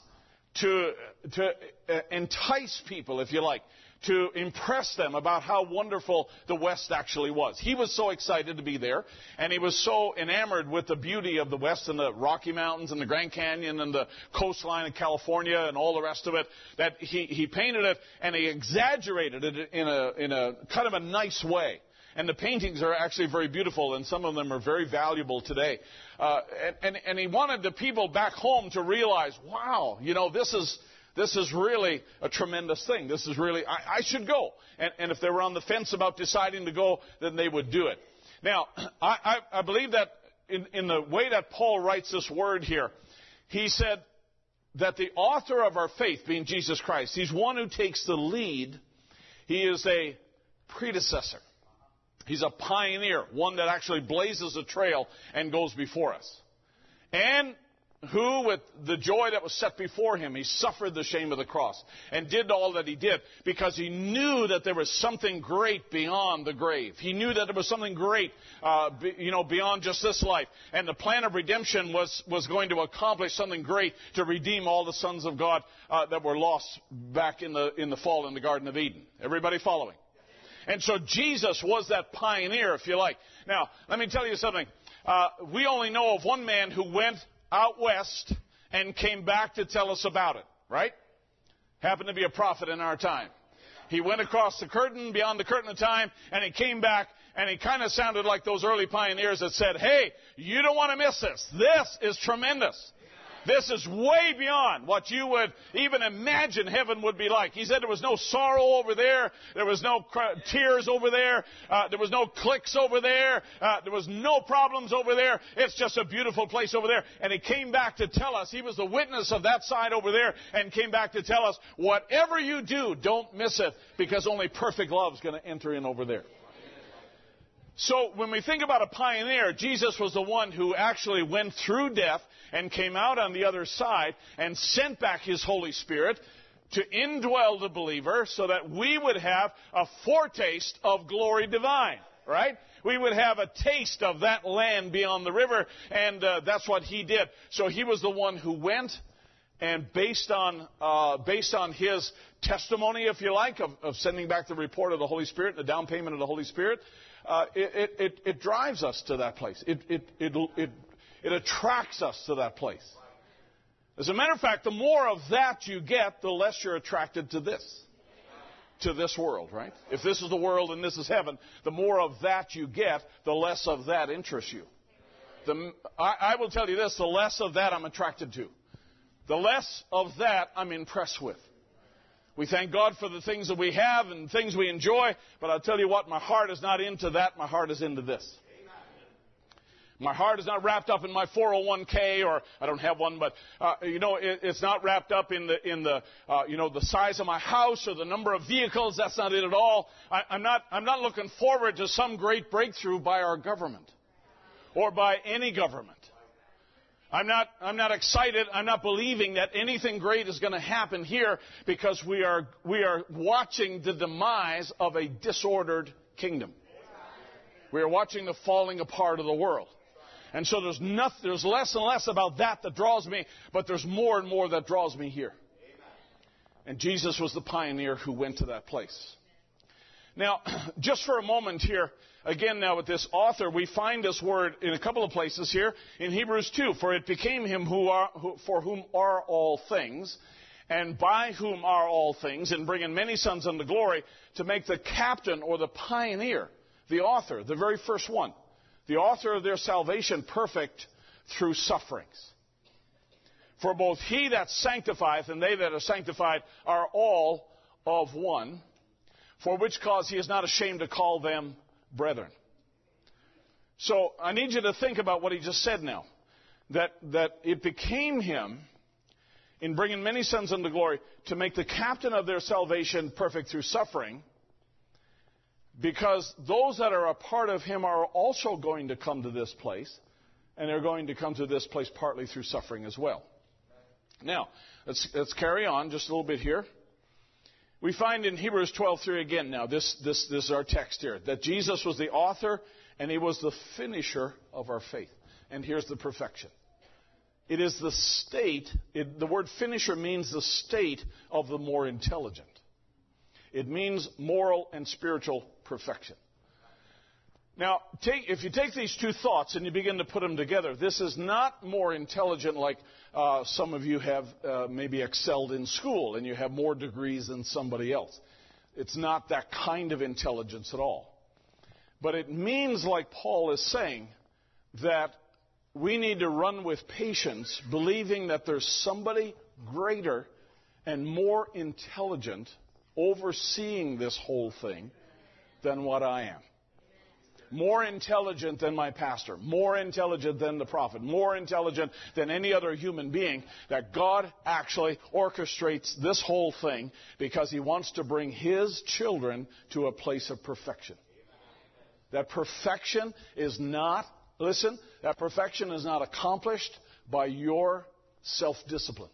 to to uh, entice people, if you like, to impress them about how wonderful the West actually was. He was so excited to be there, and he was so enamored with the beauty of the West and the Rocky Mountains and the Grand Canyon and the coastline of California and all the rest of it, that he, he painted it and he exaggerated it in a, in a kind of a nice way. And the paintings are actually very beautiful, and some of them are very valuable today. Uh, and, and, and he wanted the people back home to realize, wow, you know, this is this is really a tremendous thing. This is really, I, I should go. And, and if they were on the fence about deciding to go, then they would do it. Now, I, I, I believe that in, in the way that Paul writes this word here, he said that the author of our faith, being Jesus Christ, he's one who takes the lead. He is a predecessor. He's a pioneer, one that actually blazes a trail and goes before us. And who, with the joy that was set before him, he suffered the shame of the cross and did all that he did because he knew that there was something great beyond the grave. He knew that there was something great, uh, be, you know, beyond just this life. And the plan of redemption was, was going to accomplish something great to redeem all the sons of God uh, that were lost back in the, in the fall in the Garden of Eden. Everybody following? And so Jesus was that pioneer, if you like. Now, let me tell you something. Uh, we only know of one man who went out west and came back to tell us about it, right? Happened to be a prophet in our time. He went across the curtain, beyond the curtain of time, and he came back, and he kind of sounded like those early pioneers that said, hey, you don't want to miss this. This is tremendous. This is way beyond what you would even imagine heaven would be like. He said there was no sorrow over there. There was no cr- tears over there. Uh, there was no cliques over there. Uh, there was no problems over there. It's just a beautiful place over there. And he came back to tell us. He was the witness of that side over there and came back to tell us, whatever you do, don't miss it because only perfect love is going to enter in over there. So when we think about a pioneer, Jesus was the one who actually went through death and came out on the other side and sent back his Holy Spirit to indwell the believer so that we would have a foretaste of glory divine, right? We would have a taste of that land beyond the river, and uh, that's what he did. So he was the one who went, and based on uh, based on his testimony, if you like, of, of sending back the report of the Holy Spirit, the down payment of the Holy Spirit, uh, it, it, it drives us to that place. It, it, it, it, it attracts us to that place. As a matter of fact, the more of that you get, the less you're attracted to this. To this world, right? If this is the world and this is heaven, the more of that you get, the less of that interests you. The, I, I will tell you this, the less of that I'm attracted to. The less of that I'm impressed with. We thank God for the things that we have and things we enjoy, but I'll tell you what, my heart is not into that, my heart is into this. My heart is not wrapped up in my four oh one k, or I don't have one, but uh, you know, it, it's not wrapped up in the in the uh, you know the size of my house or the number of vehicles. That's not it at all. I, I'm not I'm not looking forward to some great breakthrough by our government or by any government. I'm not I'm not excited. I'm not believing that anything great is going to happen here because we are we are watching the demise of a disordered kingdom. We are watching the falling apart of the world. And so there's nothing, there's less and less about that that draws me, but there's more and more that draws me here. And Jesus was the pioneer who went to that place. Now, just for a moment here, again now with this author, we find this word in a couple of places here. In Hebrews two, for it became him who are, who, for whom are all things, and by whom are all things, and bringing many sons unto glory, to make the captain or the pioneer, the author, the very first one, the author of their salvation perfect through sufferings. For both he that sanctifieth and they that are sanctified are all of one, for which cause he is not ashamed to call them brethren. So I need you to think about what he just said now. That, that it became him, in bringing many sons unto glory, to make the captain of their salvation perfect through suffering, because those that are a part of him are also going to come to this place, and they're going to come to this place partly through suffering as well. Now, let's, let's carry on just a little bit here. We find in Hebrews twelve three again now, this, this, this is our text here, that Jesus was the author and he was the finisher of our faith. And here's the perfection. It is the state, it, the word finisher means the state of the more intelligent. It means moral and spiritual perfection. Now, take, if you take these two thoughts and you begin to put them together, this is not more intelligent like uh, some of you have uh, maybe excelled in school and you have more degrees than somebody else. It's not that kind of intelligence at all. But it means, like Paul is saying, that we need to run with patience, believing that there's somebody greater and more intelligent overseeing this whole thing than what I am. More intelligent than my pastor, more intelligent than the prophet, more intelligent than any other human being, that God actually orchestrates this whole thing because he wants to bring his children to a place of perfection. That perfection is not, listen, that perfection is not accomplished by your self-discipline.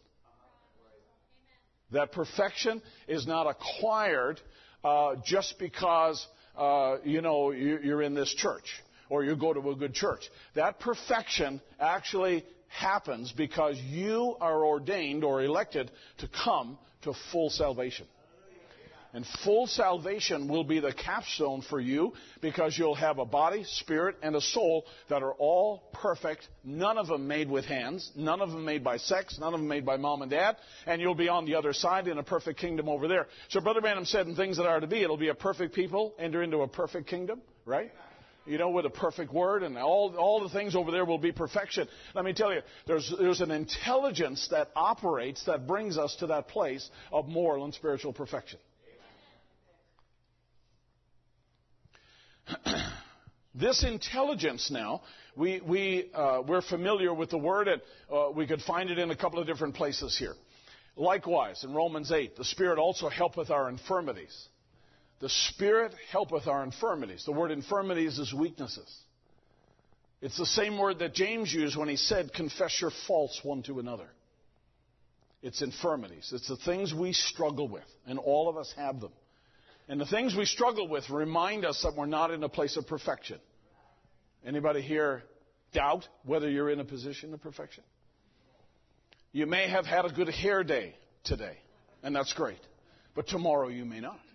That perfection is not acquired uh, just because Uh, you know, you, you're in this church or you go to a good church. That perfection actually happens because you are ordained or elected to come to full salvation. And full salvation will be the capstone for you because you'll have a body, spirit, and a soul that are all perfect, none of them made with hands, none of them made by sex, none of them made by mom and dad, and you'll be on the other side in a perfect kingdom over there. So Brother Branham said in Things That Are to Be, it'll be a perfect people enter into a perfect kingdom, right? You know, with a perfect word, and all, all the things over there will be perfection. Let me tell you, there's, there's an intelligence that operates that brings us to that place of moral and spiritual perfection. This intelligence now, we, we, uh, we're familiar with the word, and uh, we could find it in a couple of different places here. Likewise, in Romans eight, the Spirit also helpeth our infirmities. The Spirit helpeth our infirmities. The word infirmities is weaknesses. It's the same word that James used when he said, confess your faults one to another. It's infirmities. It's the things we struggle with, and all of us have them. And the things we struggle with remind us that we're not in a place of perfection. Anybody here doubt whether you're in a position of perfection? You may have had a good hair day today, and that's great. But tomorrow you may not.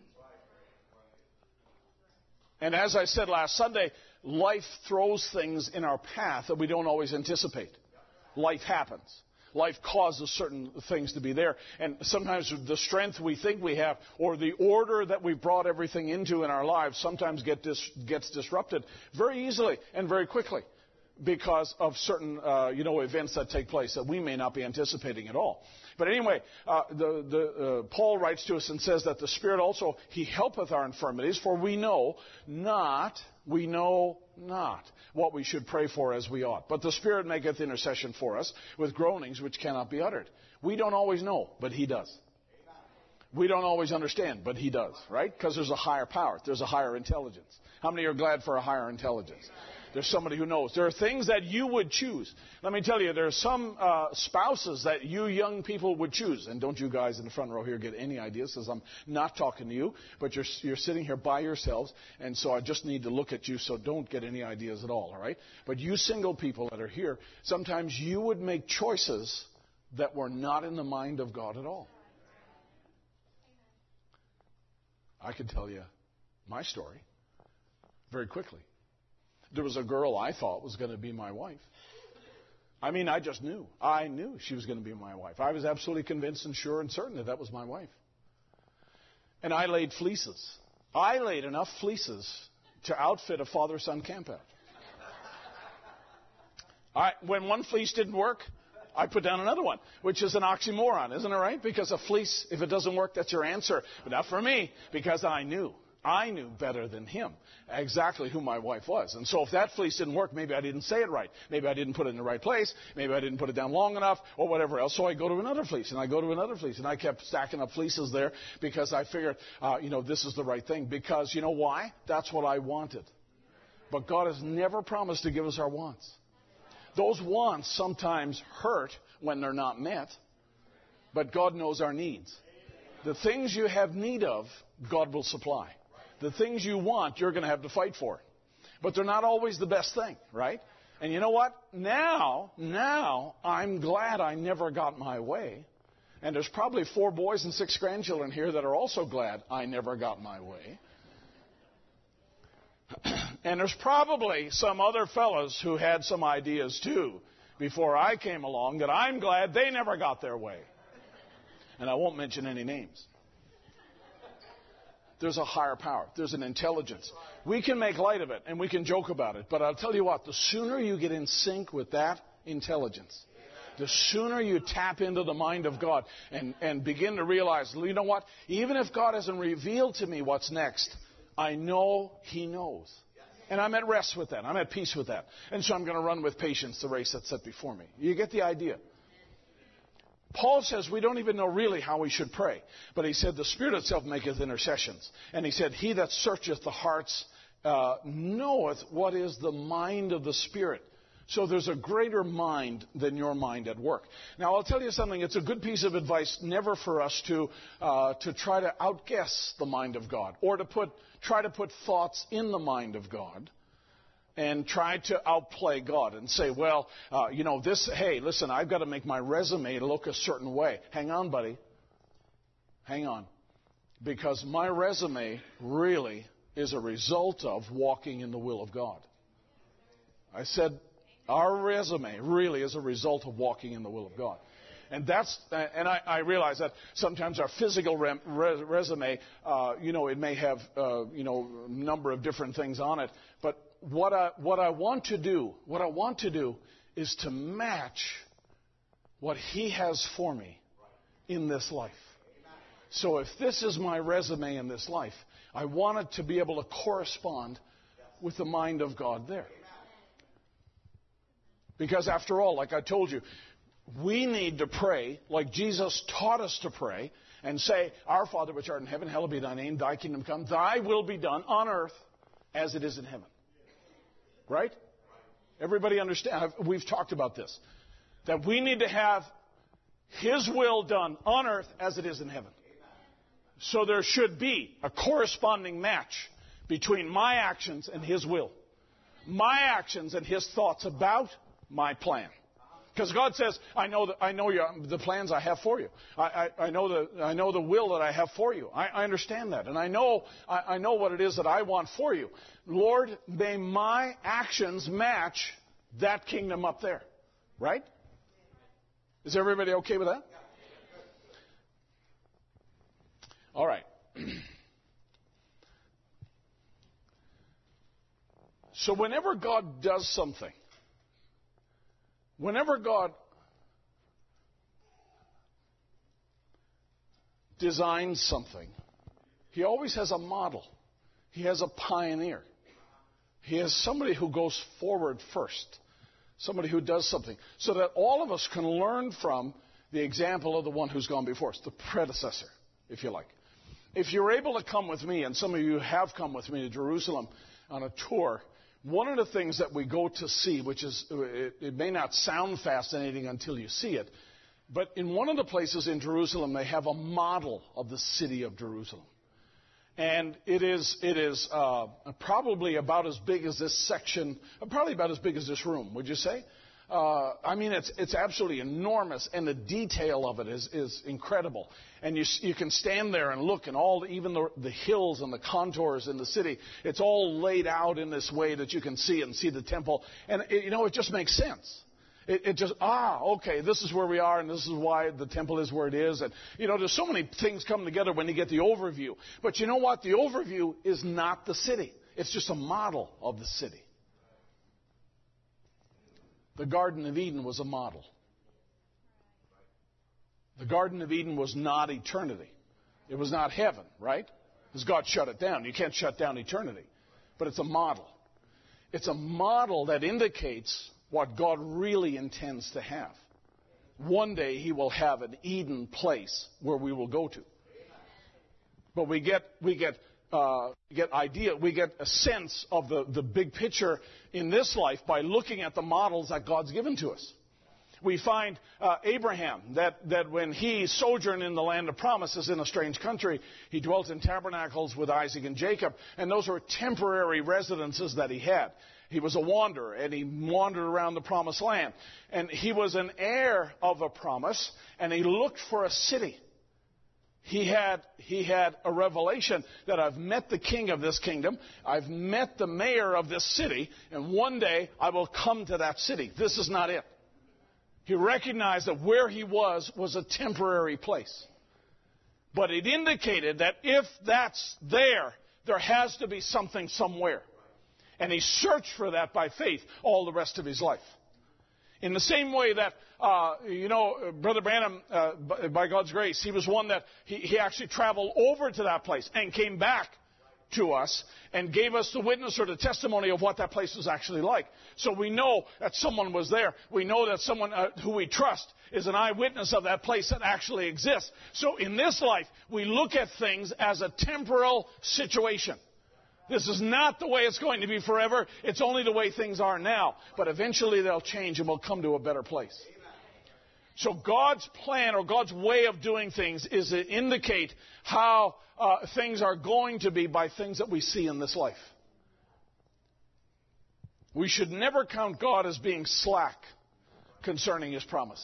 And as I said last Sunday, life throws things in our path that we don't always anticipate. Life happens. Life causes certain things to be there. And sometimes the strength we think we have or the order that we've brought everything into in our lives sometimes get dis- gets disrupted very easily and very quickly because of certain uh, you know, events that take place that we may not be anticipating at all. But anyway, uh, the, the, uh, Paul writes to us and says that the Spirit also, He helpeth our infirmities, for we know not, we know not what we should pray for as we ought. But the Spirit maketh intercession for us with groanings which cannot be uttered. We don't always know, but He does. We don't always understand, but He does, right? Because there's a higher power. There's a higher intelligence. How many are glad for a higher intelligence? There's somebody who knows. There are things that you would choose. Let me tell you, there are some uh, spouses that you young people would choose. And don't you guys in the front row here get any ideas, because I'm not talking to you, but you're, you're sitting here by yourselves, and so I just need to look at you, so don't get any ideas at all, all right? But you single people that are here, sometimes you would make choices that were not in the mind of God at all. I could tell you my story very quickly. There was a girl I thought was going to be my wife. I mean, I just knew. I knew she was going to be my wife. I was absolutely convinced and sure and certain that that was my wife. And I laid fleeces. I laid enough fleeces to outfit a father-son campout. I, when one fleece didn't work, I put down another one, which is an oxymoron, isn't it right? Because a fleece, if it doesn't work, that's your answer. But not for me, because I knew. I knew better than him exactly who my wife was. And so if that fleece didn't work, maybe I didn't say it right. Maybe I didn't put it in the right place. Maybe I didn't put it down long enough or whatever else. So I go to another fleece, and I go to another fleece. And I kept stacking up fleeces there because I figured, uh, you know, this is the right thing. Because you know why? That's what I wanted. But God has never promised to give us our wants. Those wants sometimes hurt when they're not met. But God knows our needs. The things you have need of, God will supply. The things you want, you're going to have to fight for. But they're not always the best thing, right? And you know what? Now, now, I'm glad I never got my way. And there's probably four boys and six grandchildren here that are also glad I never got my way. And there's probably some other fellows who had some ideas too before I came along that I'm glad they never got their way. And I won't mention any names. There's a higher power. There's an intelligence. We can make light of it and we can joke about it. But I'll tell you what, the sooner you get in sync with that intelligence, the sooner you tap into the mind of God and, and begin to realize, you know what, even if God hasn't revealed to me what's next, I know He knows. And I'm at rest with that. I'm at peace with that. And so I'm going to run with patience the race that's set before me. You get the idea? Paul says we don't even know really how we should pray. But he said the Spirit itself maketh intercessions. And he said, he that searcheth the hearts uh, knoweth what is the mind of the Spirit. So there's a greater mind than your mind at work. Now, I'll tell you something. It's a good piece of advice never for us to uh, to try to outguess the mind of God or to put try to put thoughts in the mind of God and try to outplay God and say, well, uh, you know, this, hey, listen, I've got to make my resume look a certain way. Hang on, buddy. Hang on. Because my resume really is a result of walking in the will of God. I said, our resume really is a result of walking in the will of God. And that's, and I, I realize that sometimes our physical re, re, resume, uh, you know, it may have, uh, you know, a number of different things on it. But what I, what I want to do, what I want to do is to match what He has for me in this life. So if this is my resume in this life, I want it to be able to correspond with the mind of God there. Because after all, like I told you, we need to pray like Jesus taught us to pray and say, Our Father which art in heaven, hallowed be thy name, thy kingdom come, thy will be done on earth as it is in heaven. Right? Everybody understand? We've talked about this. That we need to have His will done on earth as it is in heaven. So there should be a corresponding match between my actions and His will. My actions and His thoughts about my plan. Because God says, I know the, I know your, the plans I have for you. I, I, I know the I know the will that I have for you. I, I understand that. And I know I, I know what it is that I want for you. Lord, may my actions match that kingdom up there. Right? Is everybody okay with that? All right. So whenever God does something, whenever God designs something, He always has a model. He has a pioneer. He has somebody who goes forward first, somebody who does something, so that all of us can learn from the example of the one who's gone before us, the predecessor, if you like. If you're able to come with me, and some of you have come with me to Jerusalem on a tour, one of the things that we go to see, which is, it, it may not sound fascinating until you see it, but in one of the places in Jerusalem, they have a model of the city of Jerusalem. And it is, it is uh, probably about as big as this section, probably about as big as this room, would you say? Uh, I mean, it's it's absolutely enormous, and the detail of it is, is incredible. And you you can stand there and look, and all even the, the hills and the contours in the city, it's all laid out in this way that you can see and see the temple. And it, you know, it just makes sense. It, it just, ah, okay, this is where we are, and this is why the temple is where it is. And, you know, there's so many things come together when you get the overview. But you know what? The overview is not the city. It's just a model of the city. The Garden of Eden was a model. The Garden of Eden was not eternity. It was not heaven, right? Because God shut it down. You can't shut down eternity. But it's a model. It's a model that indicates what God really intends to have. One day He will have an Eden place where we will go to. But we get we get uh, we get idea, we get a sense of the, the big picture in this life by looking at the models that God's given to us. We find uh, Abraham, that, that when he sojourned in the land of promises in a strange country, he dwelt in tabernacles with Isaac and Jacob, and those were temporary residences that he had. He was a wanderer, and he wandered around the promised land. And he was an heir of a promise, and he looked for a city. He had, he had a revelation that I've met the king of this kingdom, I've met the mayor of this city, and one day I will come to that city. This is not it. He recognized that where he was was a temporary place. But it indicated that if that's there, there has to be something somewhere. And he searched for that by faith all the rest of his life. In the same way that, uh, you know, Brother Branham, uh, by God's grace, he was one that he, he actually traveled over to that place and came back to us and gave us the witness or the testimony of what that place was actually like. So we know that someone was there. We know that someone uh, who we trust is an eyewitness of that place that actually exists. So in this life, we look at things as a temporal situation. This is not the way it's going to be forever. It's only the way things are now. But eventually they'll change and we'll come to a better place. So God's plan or God's way of doing things is to indicate how uh, things are going to be by things that we see in this life. We should never count God as being slack concerning His promises.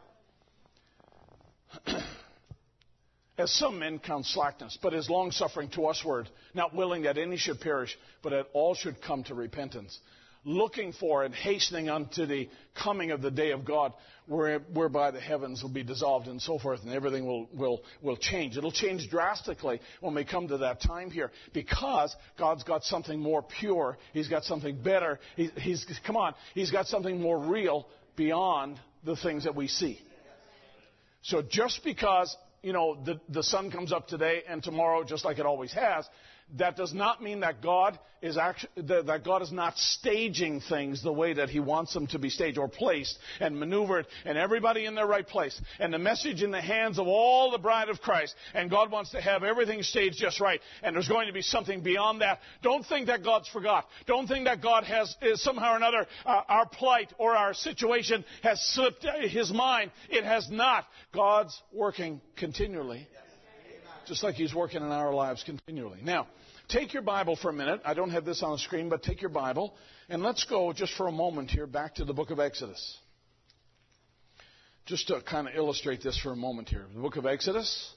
As some men count slackness, but is long-suffering to usward, not willing that any should perish, but that all should come to repentance. Looking for and hastening unto the coming of the day of God, where, whereby the heavens will be dissolved and so forth, and everything will, will, will change. It'll change drastically when we come to that time here, because God's got something more pure. He's got something better. He, he's, come on, He's got something more real beyond the things that we see. So just because, you know, the, the sun comes up today and tomorrow, just like it always has, that does not mean that God is actually, that God is not staging things the way that He wants them to be staged or placed and maneuvered, and everybody in their right place, and the message in the hands of all the bride of Christ, and God wants to have everything staged just right, and there's going to be something beyond that. Don't think that God's forgot. Don't think that God has is somehow or another uh, our plight or our situation has slipped His mind. It has not. God's working continually, just like He's working in our lives continually. Now, take your Bible for a minute. I don't have this on the screen, but take your Bible, and let's go just for a moment here back to the book of Exodus. Just to kind of illustrate this for a moment here. The book of Exodus.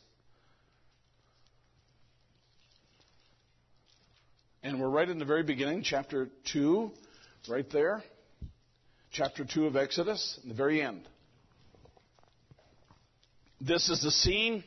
And we're right in the very beginning, chapter two, right there. Chapter two of Exodus, in the very end. This is the scene.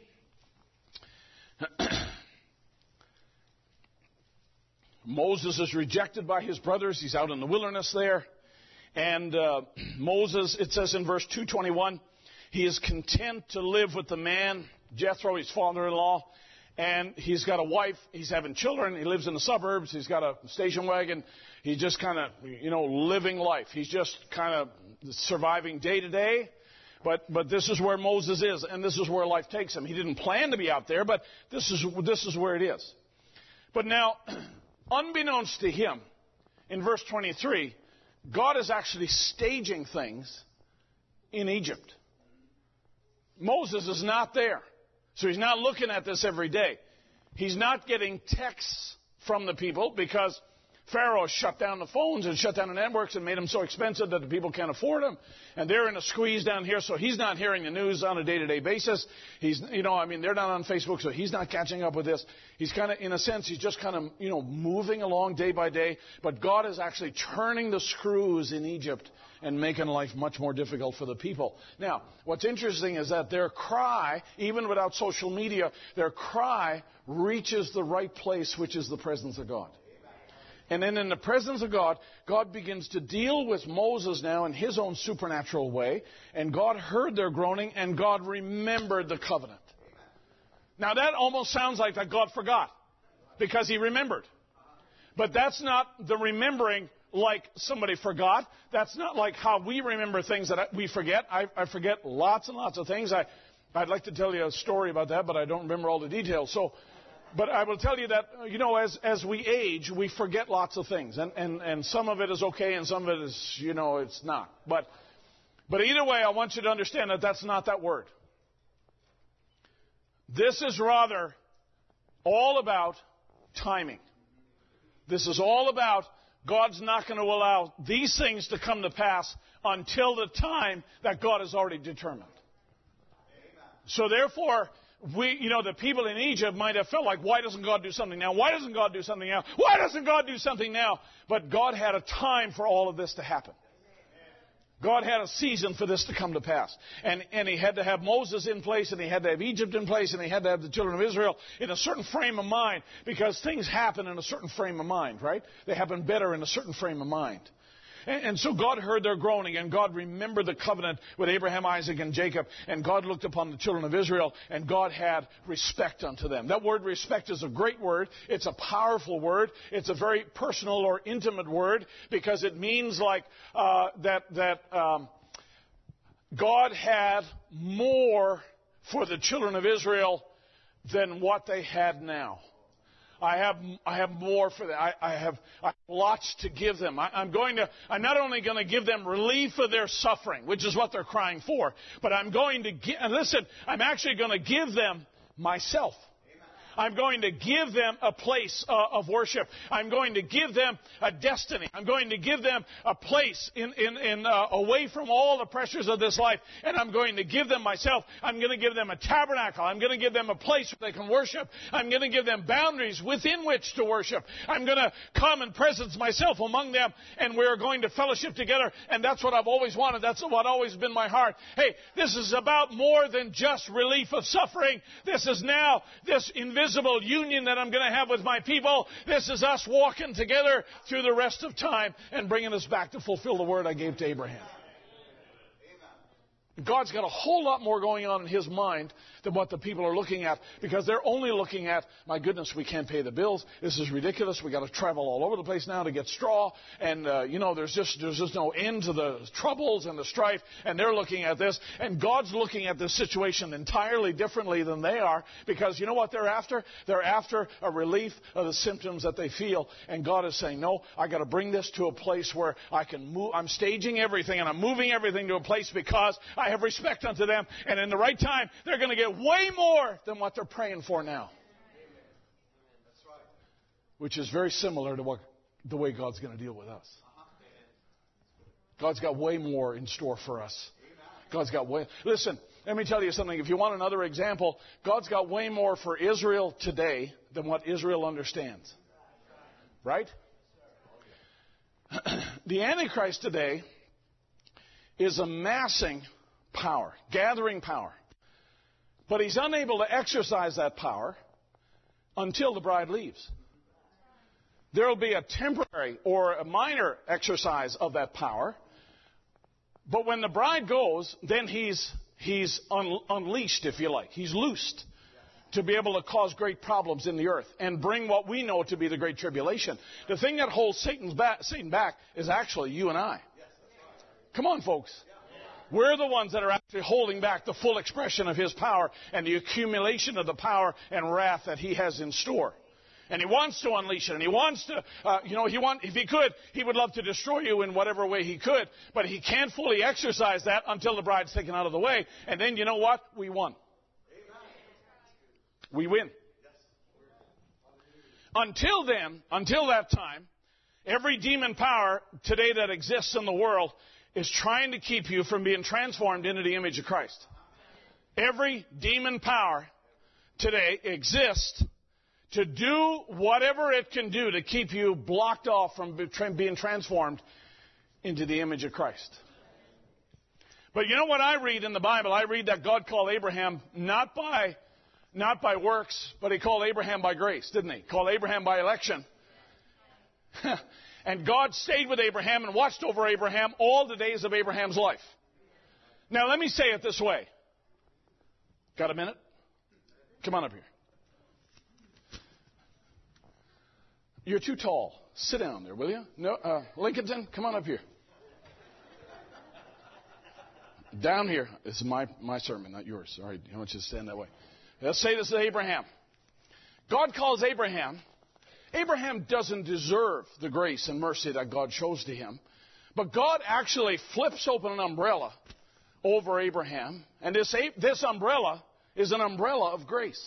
Moses is rejected by his brothers. He's out in the wilderness there. And uh, Moses, it says in verse two twenty-one, he is content to live with the man, Jethro, his father-in-law. And he's got a wife. He's having children. He lives in the suburbs. He's got a station wagon. He's just kind of, you know, living life. He's just kind of surviving day to day. But but this is where Moses is, and this is where life takes him. He didn't plan to be out there, but this is this is where it is. But now, unbeknownst to him, in verse twenty-three, God is actually staging things in Egypt. Moses is not there. So he's not looking at this every day. He's not getting texts from the people because Pharaoh shut down the phones and shut down the networks and made them so expensive that the people can't afford them. And they're in a squeeze down here, so he's not hearing the news on a day-to-day basis. He's, you know, I mean, they're not on Facebook, so he's not catching up with this. He's kind of, in a sense, he's just kind of, you know, moving along day by day. But God is actually turning the screws in Egypt and making life much more difficult for the people. Now, what's interesting is that their cry, even without social media, their cry reaches the right place, which is the presence of God. And then in the presence of God, God begins to deal with Moses now in his own supernatural way. And God heard their groaning, and God remembered the covenant. Now that almost sounds like that God forgot, because he remembered. But that's not the remembering like somebody forgot. That's not like how we remember things that we forget. I, I forget lots and lots of things. I, I'd like to tell you a story about that, but I don't remember all the details. So, but I will tell you that, you know, as, as we age, we forget lots of things. And, and, and some of it is okay and some of it is, you know, it's not. But, but either way, I want you to understand that that's not that word. This is rather all about timing. This is all about God's not going to allow these things to come to pass until the time that God has already determined. So therefore, we, you know, the people in Egypt might have felt like, why doesn't God do something now? Why doesn't God do something now? Why doesn't God do something now? But God had a time for all of this to happen. God had a season for this to come to pass. And, and he had to have Moses in place, and he had to have Egypt in place, and he had to have the children of Israel in a certain frame of mind, because things happen in a certain frame of mind, right? They happen better in a certain frame of mind. And, and so God heard their groaning, and God remembered the covenant with Abraham, Isaac, and Jacob, and God looked upon the children of Israel, and God had respect unto them. That word respect is a great word. It's a powerful word. It's a very personal or intimate word, because it means like uh, that, that um, God had more for the children of Israel than what they had now. I have, I have more for them. I, I, have, I have lots to give them. I, I'm going to, I'm not only going to give them relief of their suffering, which is what they're crying for, but I'm going to give, and listen, I'm actually going to give them myself. I'm going to give them a place uh, of worship. I'm going to give them a destiny. I'm going to give them a place in, in, in uh, away from all the pressures of this life. And I'm going to give them myself. I'm going to give them a tabernacle. I'm going to give them a place where they can worship. I'm going to give them boundaries within which to worship. I'm going to come and presence myself among them, and we're going to fellowship together. And that's what I've always wanted. That's what always been my heart. Hey, this is about more than just relief of suffering. This is now this invisible Visible union that I'm going to have with my people. This is us walking together through the rest of time and bringing us back to fulfill the word I gave to Abraham. God's got a whole lot more going on in his mind than what the people are looking at, because they're only looking at, my goodness, we can't pay the bills. This is ridiculous. We've got to travel all over the place now to get straw. And, uh, you know, there's just, there's just no end to the troubles and the strife. And they're looking at this. And God's looking at this situation entirely differently than they are, because you know what they're after? They're after a relief of the symptoms that they feel. And God is saying, no, I got to bring this to a place where I can move. I'm staging everything and I'm moving everything to a place because I have respect unto them. And in the right time, they're going to get way more than what they're praying for now. Which is very similar to what the way God's going to deal with us. God's got way more in store for us. God's got way... Listen, let me tell you something. If you want another example, God's got way more for Israel today than what Israel understands. Right? The Antichrist today is amassing power, gathering power. But he's unable to exercise that power until the bride leaves. There will be a temporary or a minor exercise of that power. But when the bride goes, then he's, he's un, unleashed, if you like. He's loosed to be able to cause great problems in the earth and bring what we know to be the Great Tribulation. The thing that holds Satan's back, Satan back is actually you and I. Come on, folks. We're the ones that are actually holding back the full expression of his power and the accumulation of the power and wrath that he has in store. And he wants to unleash it. And he wants to, uh, you know, he want, if he could, he would love to destroy you in whatever way he could. But he can't fully exercise that until the bride's taken out of the way. And then, you know what? We won. We win. Until then, until that time, Every demon power today that exists in the world is trying to keep you from being transformed into the image of Christ. Every demon power today exists to do whatever it can do to keep you blocked off from being transformed into the image of Christ. But you know what I read in the Bible? I read that God called Abraham not by, not by works, but he called Abraham by grace, didn't he? Called Abraham by election. And God stayed with Abraham and watched over Abraham all the days of Abraham's life. Now let me say it this way. Got a minute? Come on up here. You're too tall. Sit down there, will you? No, uh, Lincolnton, come on up here. Down here. This is my, my sermon, not yours. All right, I want you to stand that way. Let's say this to Abraham. God calls Abraham. Abraham doesn't deserve the grace and mercy that God shows to him. But God actually flips open an umbrella over Abraham. And this, this umbrella is an umbrella of grace.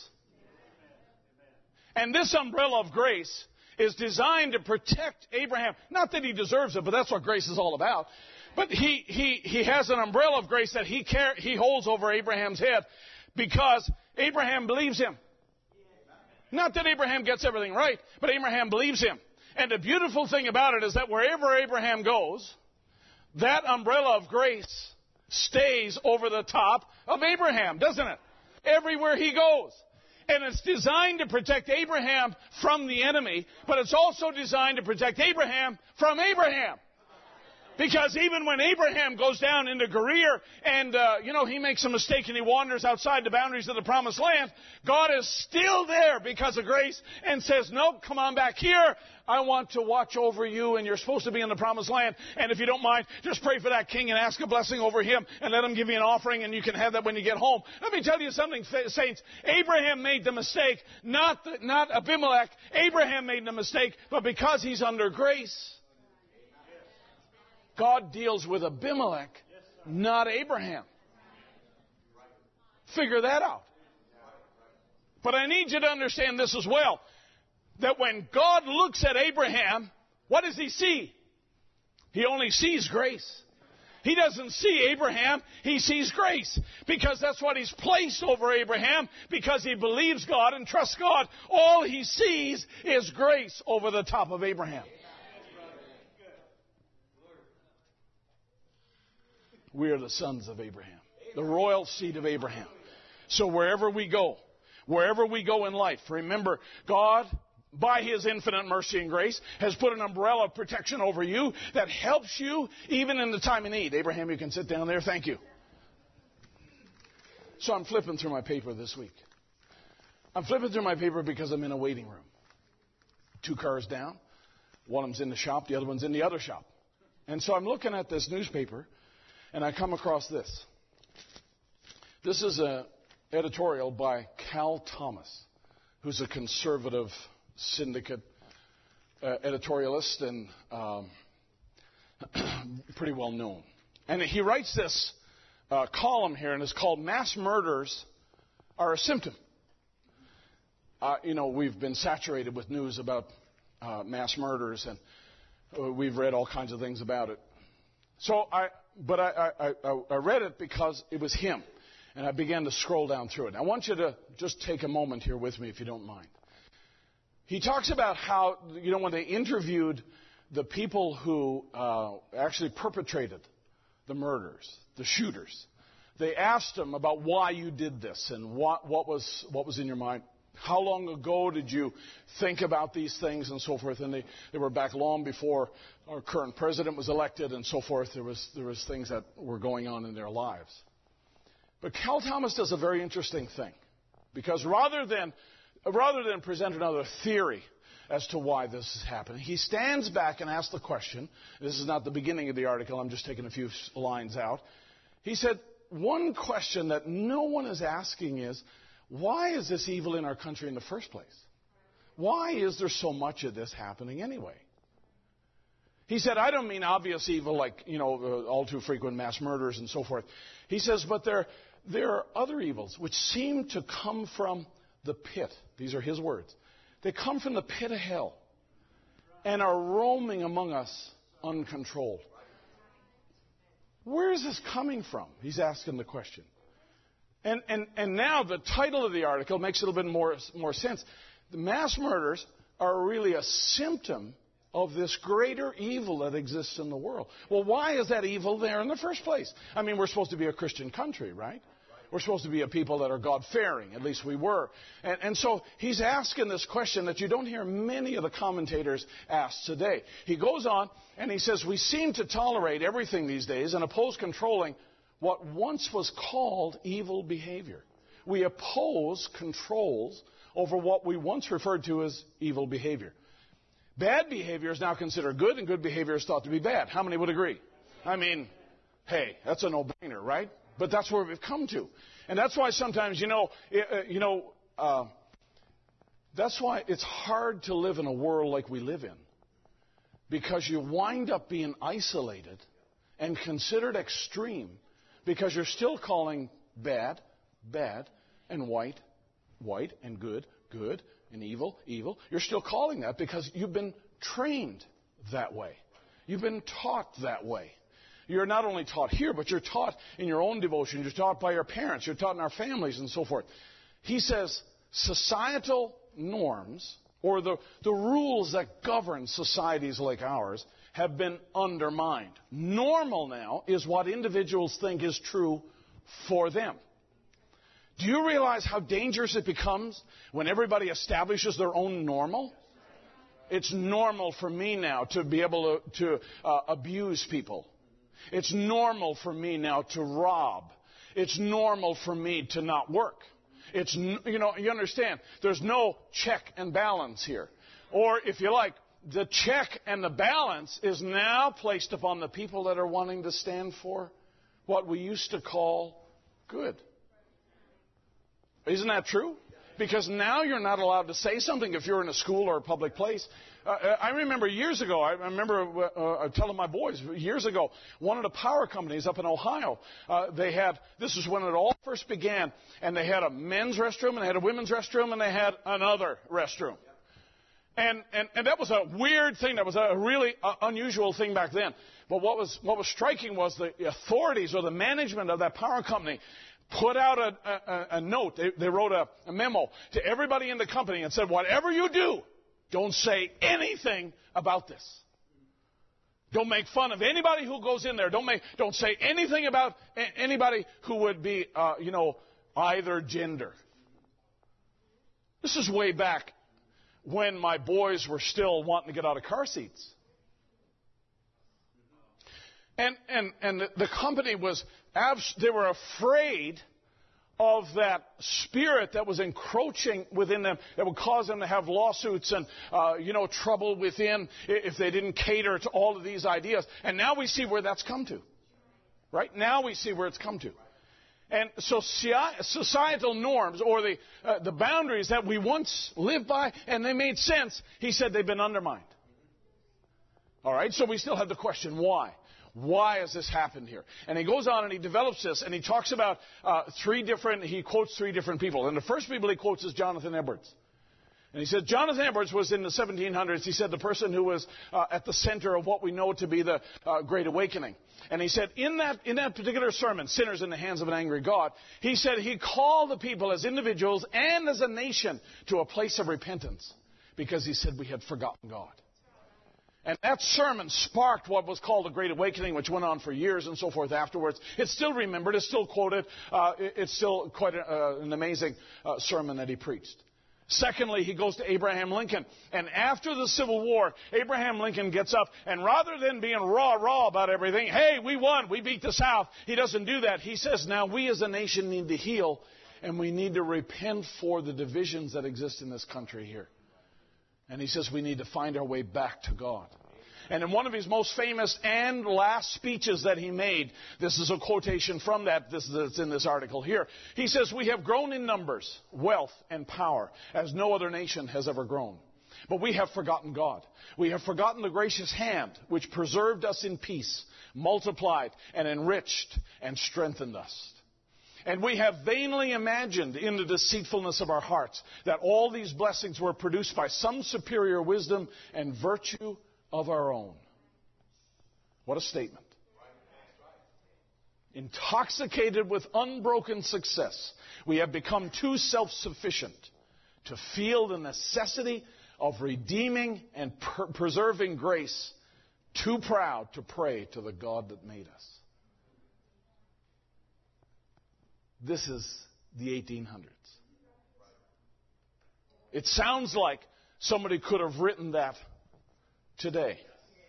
And this umbrella of grace is designed to protect Abraham. Not that he deserves it, but that's what grace is all about. But he, he, he has an umbrella of grace that he, care, he holds over Abraham's head because Abraham believes him. Not that Abraham gets everything right, but Abraham believes him. And the beautiful thing about it is that wherever Abraham goes, that umbrella of grace stays over the top of Abraham, doesn't it? Everywhere he goes. And it's designed to protect Abraham from the enemy, but it's also designed to protect Abraham from Abraham. Because even when Abraham goes down into Gerar and, uh, you know, he makes a mistake and he wanders outside the boundaries of the promised land, God is still there because of grace and says, no, come on back here. I want to watch over you and you're supposed to be in the promised land. And if you don't mind, just pray for that king and ask a blessing over him and let him give you an offering and you can have that when you get home. Let me tell you something, saints. Abraham made the mistake, not, the, not Abimelech. Abraham made the mistake, but because he's under grace, God deals with Abimelech, not Abraham. Figure that out. But I need you to understand this as well. That when God looks at Abraham, what does he see? He only sees grace. He doesn't see Abraham, he sees grace. Because that's what he's placed over Abraham, because he believes God and trusts God. All he sees is grace over the top of Abraham. We are the sons of Abraham, the royal seed of Abraham. So wherever we go, wherever we go in life, remember, God, by His infinite mercy and grace, has put an umbrella of protection over you that helps you even in the time of need. Abraham, you can sit down there. Thank you. So I'm flipping through my paper this week. I'm flipping through my paper because I'm in a waiting room. Two cars down. One of them's in the shop. The other one's in the other shop. And so I'm looking at this newspaper. And I come across this. This is an editorial by Cal Thomas, who's a conservative syndicate uh, editorialist and um, pretty well known. And he writes this uh, column here, and it's called Mass Murders Are a Symptom. Uh, you know, we've been saturated with news about uh, mass murders, and uh, we've read all kinds of things about it. So I... But I, I, I, I read it because it was him, and I began to scroll down through it. I want you to just take a moment here with me, if you don't mind. He talks about how, you know, when they interviewed the people who uh, actually perpetrated the murders, the shooters, they asked them about why you did this and what, what was what was in your mind. How long ago did you think about these things and so forth? And they, they were back long before our current president was elected and so forth. There was, there was things that were going on in their lives. But Cal Thomas does a very interesting thing. Because rather than, rather than present another theory as to why this is happening, he stands back and asks the question. This is not the beginning of the article. I'm just taking a few lines out. He said, one question that no one is asking is, why is this evil in our country in the first place? Why is there so much of this happening anyway? He said, I don't mean obvious evil like, you know, uh, all too frequent mass murders and so forth. He says, but there, there are other evils which seem to come from the pit. These are his words. They come from the pit of hell. and are roaming among us uncontrolled. Where is this coming from? He's asking the question. And, and, and now the title of the article makes a little bit more, more sense. The mass murders are really a symptom of this greater evil that exists in the world. Well, why is that evil there in the first place? I mean, we're supposed to be a Christian country, right? We're supposed to be a people that are God-fearing. At least we were. And, and so he's asking this question that you don't hear many of the commentators ask today. He goes on and he says, we seem to tolerate everything these days and oppose controlling what once was called evil behavior. We oppose controls over what we once referred to as evil behavior. Bad behavior is now considered good, and good behavior is thought to be bad. How many would agree? I mean, hey, that's a no-brainer, right? But that's where we've come to. And that's why sometimes, you know, you know, uh, that's why it's hard to live in a world like we live in. Because you wind up being isolated and considered extreme because you're still calling bad, bad, and white, white, and good, good, and evil, evil. You're still calling that because you've been trained that way. You've been taught that way. You're not only taught here, but you're taught in your own devotion. You're taught by your parents. You're taught in our families and so forth. He says societal norms, or the, the rules that govern societies like ours, have been undermined. Normal now is what individuals think is true for them. Do you realize how dangerous it becomes when everybody establishes their own normal? It's normal for me now to be able to, to uh, abuse people. It's normal for me now to rob. It's normal for me to not work. It's, you know, you understand, there's no check and balance here. Or, if you like, the check and the balance is now placed upon the people that are wanting to stand for what we used to call good. Isn't that true? Because now you're not allowed to say something if you're in a school or a public place. Uh, I remember years ago, I remember uh, telling my boys, years ago, one of the power companies up in Ohio, uh, they had, this is when it all first began, and they had a men's restroom, and they had a women's restroom, and they had another restroom. And, and, and that was a weird thing. That was a really uh, unusual thing back then. But what was, what was striking was the authorities or the management of that power company put out a, a, a note. They, they wrote a, a memo to everybody in the company and said, whatever you do, don't say anything about this. Don't make fun of anybody who goes in there. Don't make, don't say anything about a- anybody who would be, uh, you know, either gender. This is way back when my boys were still wanting to get out of car seats. And, and, and the company was, abs- they were afraid of that spirit that was encroaching within them that would cause them to have lawsuits and, uh, you know, trouble within if they didn't cater to all of these ideas. And now we see where that's come to. Right? Now we see where it's come to. And so societal norms, or the, uh, the boundaries that we once lived by, and they made sense, he said they've been undermined. All right? So we still have the question, why? Why has this happened here? And he goes on and he develops this, and he talks about uh, three different, he quotes three different people. And the first people he quotes is Jonathan Edwards. And he said Jonathan Edwards was in the seventeen hundreds, he said, the person who was uh, at the center of what we know to be the uh, Great Awakening. And he said in that, in that particular sermon, Sinners in the Hands of an Angry God, he said he called the people as individuals and as a nation to a place of repentance because he said we had forgotten God. And that sermon sparked what was called the Great Awakening, which went on for years and so forth afterwards. It's still remembered. It's still quoted. Uh, it's still quite a, uh, an amazing uh, sermon that he preached. Secondly, he goes to Abraham Lincoln. And after the Civil War, Abraham Lincoln gets up, and rather than being raw-raw about everything, hey, we won, we beat the South, he doesn't do that. He says, now we as a nation need to heal, and we need to repent for the divisions that exist in this country here. And he says we need to find our way back to God. And in one of his most famous and last speeches that he made, this is a quotation from that, this is in this article here. He says, we have grown in numbers, wealth, and power as no other nation has ever grown. But we have forgotten God. We have forgotten the gracious hand which preserved us in peace, multiplied and enriched and strengthened us. And we have vainly imagined in the deceitfulness of our hearts that all these blessings were produced by some superior wisdom and virtue of our own. What a statement. Intoxicated with unbroken success, we have become too self-sufficient to feel the necessity of redeeming and per- preserving grace, too proud to pray to the God that made us. This is the eighteen hundreds. It sounds like somebody could have written that today.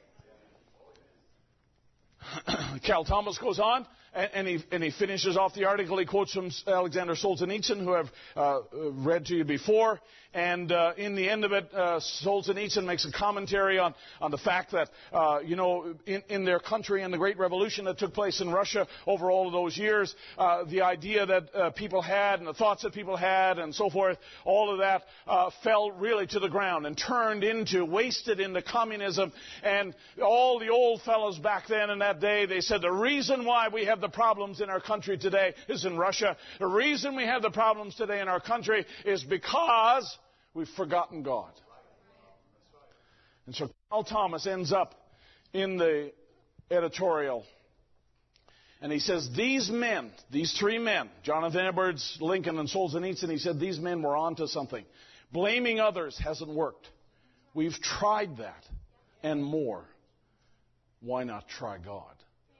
Cal Thomas goes on, and, and, he, and he finishes off the article. He quotes from Alexander Solzhenitsyn, who I've uh, read to you before. And uh, in the end of it, uh, Solzhenitsyn makes a commentary on, on the fact that, uh, you know, in, in their country and the great revolution that took place in Russia over all of those years, uh, the idea that uh, people had and the thoughts that people had and so forth, all of that uh, fell really to the ground and turned into, wasted into communism. And all the old fellows back then in that day, they said the reason why we have the problems in our country today is in Russia. The reason we have the problems today in our country is because we've forgotten God. And so Cal Thomas ends up in the editorial, and he says, these men, these three men, Jonathan Edwards, Lincoln, and Solzhenitsyn, he said these men were onto something. Blaming others hasn't worked. We've tried that and more. Why not try God?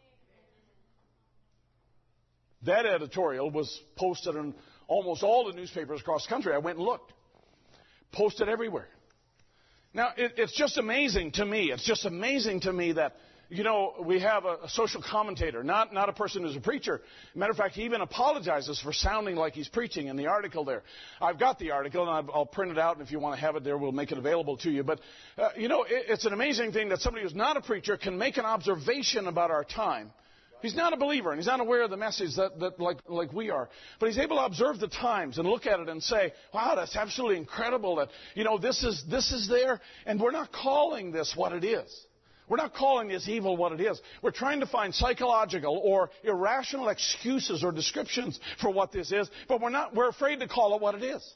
That editorial was posted in almost all the newspapers across the country. I went and looked. Posted everywhere. Now, it, it's just amazing to me. It's just amazing to me that, you know, we have a, a social commentator, not, not a person who's a preacher. Matter of fact, he even apologizes for sounding like he's preaching in the article there. I've got the article, and I'll, I'll print it out, and if you want to have it there, we'll make it available to you. But, uh, you know, it, it's an amazing thing that somebody who's not a preacher can make an observation about our time. He's not a believer, and he's not aware of the message that, that like, like we are. But he's able to observe the times and look at it and say, wow, that's absolutely incredible that, you know, this is, this is there, and we're not calling this what it is. We're not calling this evil what it is. We're trying to find psychological or irrational excuses or descriptions for what this is, but we're not, we're afraid to call it what it is.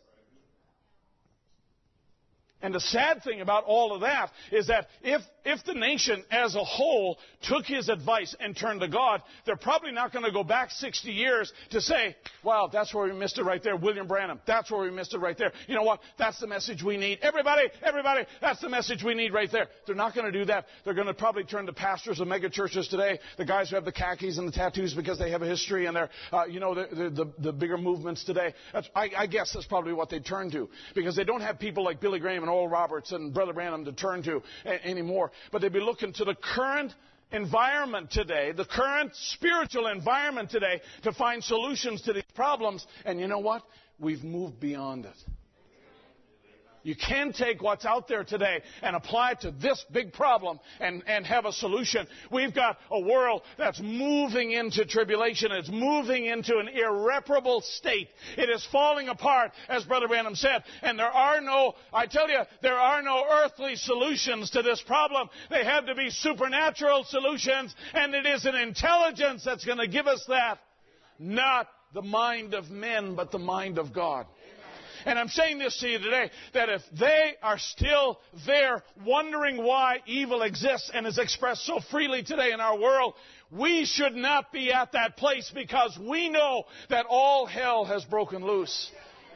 And the sad thing about all of that is that if, if the nation as a whole took his advice and turned to God, they're probably not going to go back sixty years to say, wow, that's where we missed it right there. William Branham, that's where we missed it right there. You know what? That's the message we need. Everybody, everybody, that's the message we need right there. They're not going to do that. They're going to probably turn to pastors of mega churches today, the guys who have the khakis and the tattoos because they have a history and they're, uh, you know, the, the, the bigger movements today. That's, I, I guess that's probably what they turn to because they don't have people like Billy Graham and Oral Roberts and Brother Branham to turn to a- anymore. But they'd be looking to the current environment today, the current spiritual environment today, to find solutions to these problems. And you know what? We've moved beyond it. You can take what's out there today and apply it to this big problem and, and have a solution. We've got a world that's moving into tribulation. It's moving into an irreparable state. It is falling apart, as Brother Branham said. And there are no, I tell you, there are no earthly solutions to this problem. They have to be supernatural solutions. And it is an intelligence that's going to give us that. Not the mind of men, but the mind of God. And I'm saying this to you today, that if they are still there wondering why evil exists and is expressed so freely today in our world, we should not be at that place because we know that all hell has broken loose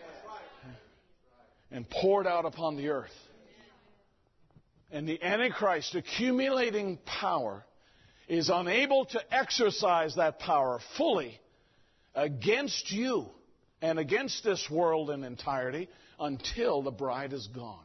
and poured out upon the earth. And the Antichrist, accumulating power, is unable to exercise that power fully against you and against this world in entirety until the bride is gone.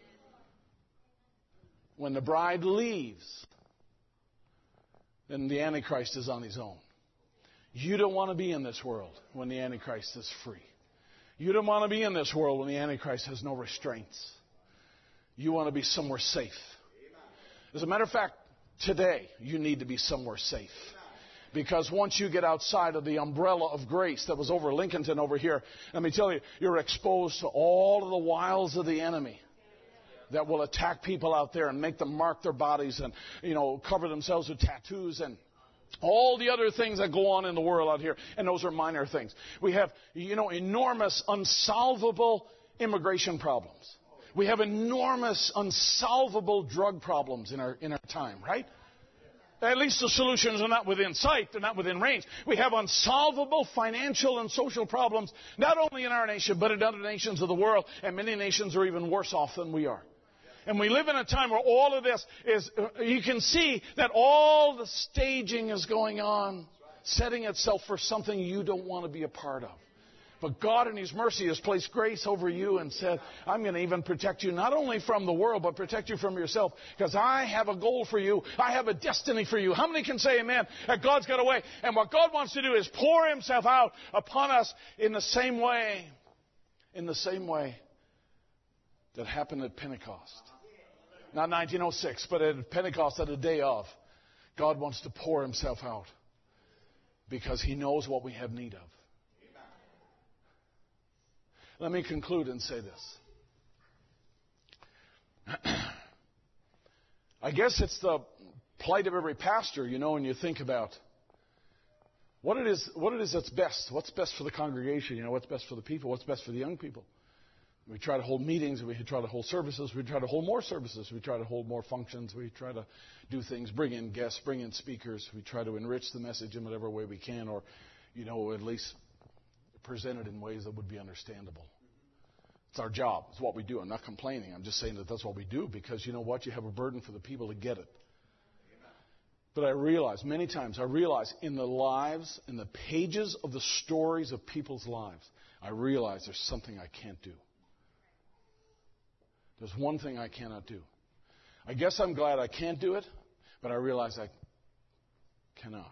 When the bride leaves, then the Antichrist is on his own. You don't want to be in this world when the Antichrist is free. You don't want to be in this world when the Antichrist has no restraints. You want to be somewhere safe. As a matter of fact, today you need to be somewhere safe. Because once you get outside of the umbrella of grace that was over Lincolnton over here, let me tell you, you're exposed to all of the wiles of the enemy that will attack people out there and make them mark their bodies and, you know, cover themselves with tattoos and All the other things that go on in the world out here, and those are minor things. We have, you know, enormous, unsolvable immigration problems. We have enormous, unsolvable drug problems in our in our time, right? At least the solutions are not within sight, they're not within range. We have unsolvable financial and social problems, not only in our nation, but in other nations of the world, and many nations are even worse off than we are. And we live in a time where all of this is, you can see that all the staging is going on, setting itself for something you don't want to be a part of. But God in His mercy has placed grace over you and said, I'm going to even protect you not only from the world, but protect you from yourself. Because I have a goal for you. I have a destiny for you. How many can say amen? That God's got a way. And what God wants to do is pour Himself out upon us in the same way, in the same way that happened at Pentecost. Not nineteen oh six, but at Pentecost, at the day of. God wants to pour Himself out because He knows what we have need of. Let me conclude and say this. I guess it's the plight of every pastor, you know, when you think about what it is, what it is that's best. What's best for the congregation? You know, what's best for the people? What's best for the young people? We try to hold meetings. We try to hold services. We try to hold more services. We try to hold more functions. We try to do things, bring in guests, bring in speakers. We try to enrich the message in whatever way we can, or, you know, at least present it in ways that would be understandable. It's our job. It's what we do. I'm not complaining. I'm just saying that that's what we do because, you know what? You have a burden for the people to get it. But I realize, many times, I realize in the lives, in the pages of the stories of people's lives, I realize there's something I can't do. There's one thing I cannot do. I guess I'm glad I can't do it, but I realize I cannot.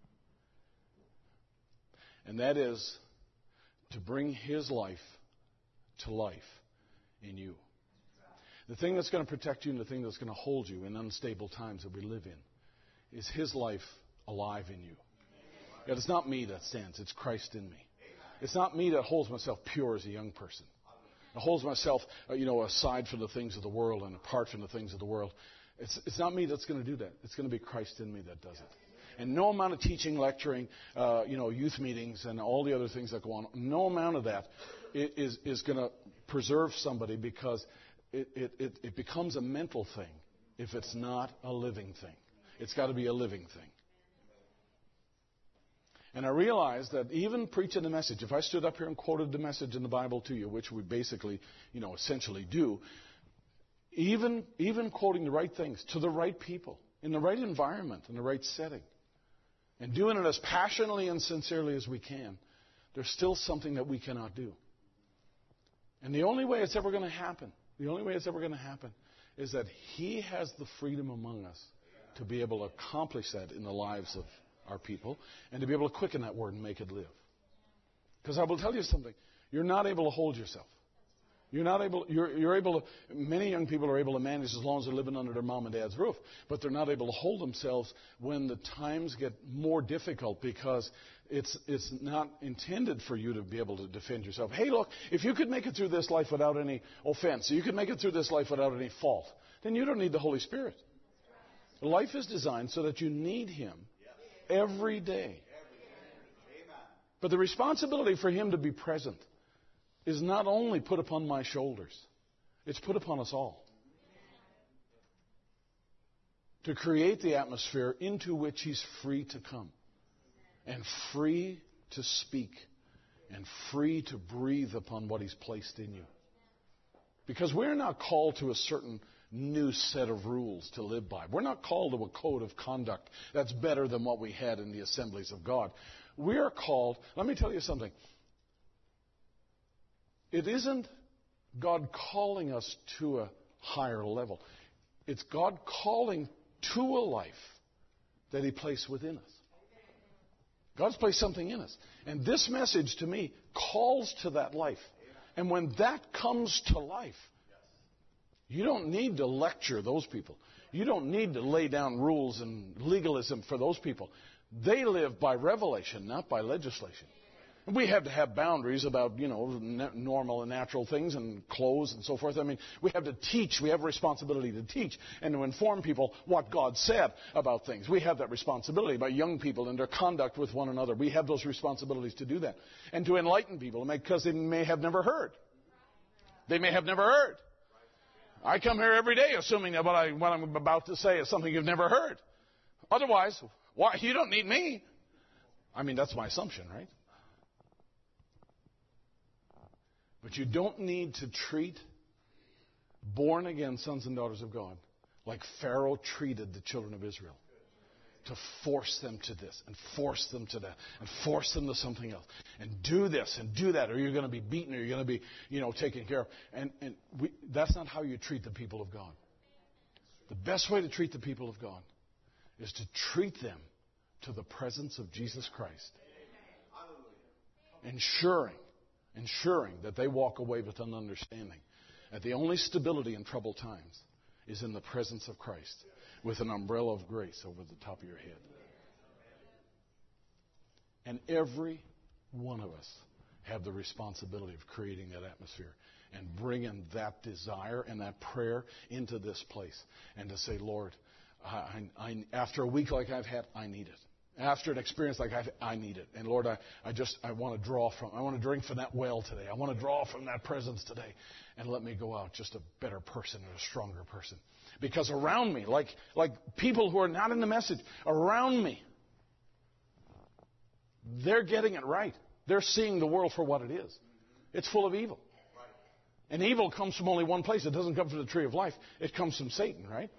And that is to bring His life to life in you. The thing that's going to protect you and the thing that's going to hold you in unstable times that we live in is His life alive in you. Yet it's not me that stands, it's Christ in me. It's not me that holds myself pure as a young person. It holds myself, uh, you know, aside from the things of the world and apart from the things of the world. It's, it's not me that's going to do that. It's going to be Christ in me that does it. And no amount of teaching, lecturing, uh, you know, youth meetings and all the other things that go on, no amount of that is, is going to preserve somebody because it, it, it, it becomes a mental thing if it's not a living thing. It's got to be a living thing. And I realized that even preaching the message, if I stood up here and quoted the message in the Bible to you, which we basically, you know, essentially do, even, even quoting the right things to the right people, in the right environment, in the right setting, and doing it as passionately and sincerely as we can, there's still something that we cannot do. And the only way it's ever going to happen, the only way it's ever going to happen is that He has the freedom among us to be able to accomplish that in the lives of our people and to be able to quicken that word and make it live. Because I will tell you something, you're not able to hold yourself. You're not able, you're, you're able to, many young people are able to manage as long as they're living under their mom and dad's roof, but they're not able to hold themselves when the times get more difficult because it's, it's not intended for you to be able to defend yourself. Hey, look, if you could make it through this life without any offense, you could make it through this life without any fault, then you don't need the Holy Spirit. Life is designed so that you need Him every day. But the responsibility for Him to be present is not only put upon my shoulders, it's put upon us all. To create the atmosphere into which He's free to come and free to speak and free to breathe upon what He's placed in you. Because we're not called to a certain new set of rules to live by. We're not called to a code of conduct that's better than what we had in the assemblies of God. We are called, let me tell you something. It isn't God calling us to a higher level. It's God calling to a life that He placed within us. God's placed something in us. And this message to me calls to that life. And when that comes to life, you don't need to lecture those people. You don't need to lay down rules and legalism for those people. They live by revelation, not by legislation. We have to have boundaries about, you know, normal and natural things and clothes and so forth. I mean, we have to teach. We have a responsibility to teach and to inform people what God said about things. We have that responsibility about young people and their conduct with one another. We have those responsibilities to do that. And to enlighten people because they may have never heard. They may have never heard. I come here every day assuming that what, I, what I'm about to say is something you've never heard. Otherwise, why, you don't need me. I mean, that's my assumption, right? But you don't need to treat born-again sons and daughters of God like Pharaoh treated the children of Israel. To force them to this and force them to that and force them to something else. And do this and do that or you're going to be beaten or you're going to be, you know, taken care of. And, and we, that's not how you treat the people of God. The best way to treat the people of God is to treat them to the presence of Jesus Christ. Ensuring Ensuring that they walk away with an understanding that the only stability in troubled times is in the presence of Christ with an umbrella of grace over the top of your head. And every one of us have the responsibility of creating that atmosphere and bringing that desire and that prayer into this place and to say, Lord, I, I, after a week like I've had, I need it. After an experience like I've, I need it. And Lord, I, I just, I want to draw from, I want to drink from that well today. I want to draw from that presence today. And let me go out just a better person and a stronger person. Because around me, like, like people who are not in the message, around me, they're getting it right. They're seeing the world for what it is. It's full of evil. And evil comes from only one place. It doesn't come from the tree of life. It comes from Satan, right?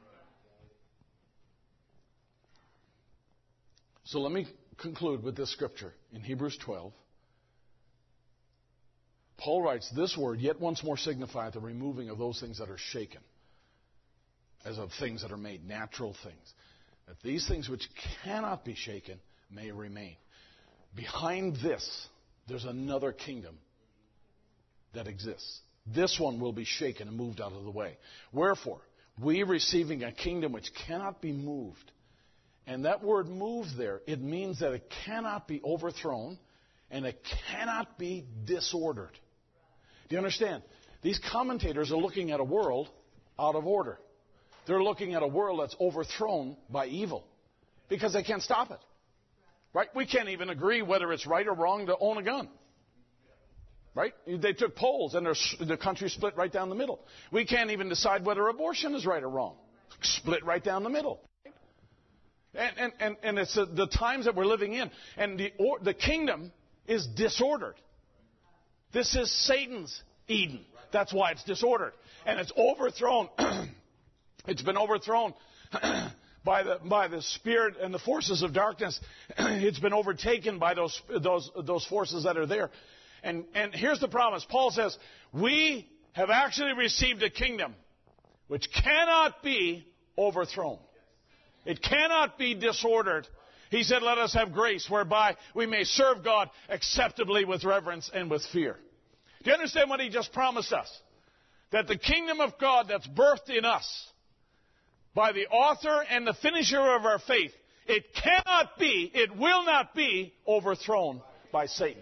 So let me conclude with this scripture in Hebrews twelve. Paul writes, this word yet once more signifieth the removing of those things that are shaken, as of things that are made, natural things. That these things which cannot be shaken may remain. Behind this, there's another kingdom that exists. This one will be shaken and moved out of the way. Wherefore, we receiving a kingdom which cannot be moved. And that word "move" there, it means that it cannot be overthrown and it cannot be disordered. Do you understand? These commentators are looking at a world out of order. They're looking at a world that's overthrown by evil because they can't stop it. Right? We can't even agree whether it's right or wrong to own a gun. Right? They took polls and the country split right down the middle. We can't even decide whether abortion is right or wrong. Split right down the middle. And, and, and, and it's uh, the times that we're living in. And the, or, the kingdom is disordered. This is Satan's Eden. That's why it's disordered. And it's overthrown. It's been overthrown by the by the spirit and the forces of darkness. It's been overtaken by those those those forces that are there. And and here's the promise. Paul says, we have actually received a kingdom which cannot be overthrown. It cannot be disordered. He said, let us have grace whereby we may serve God acceptably with reverence and with fear. Do you understand what he just promised us? That the kingdom of God that's birthed in us by the author and the finisher of our faith, it cannot be, it will not be overthrown by Satan.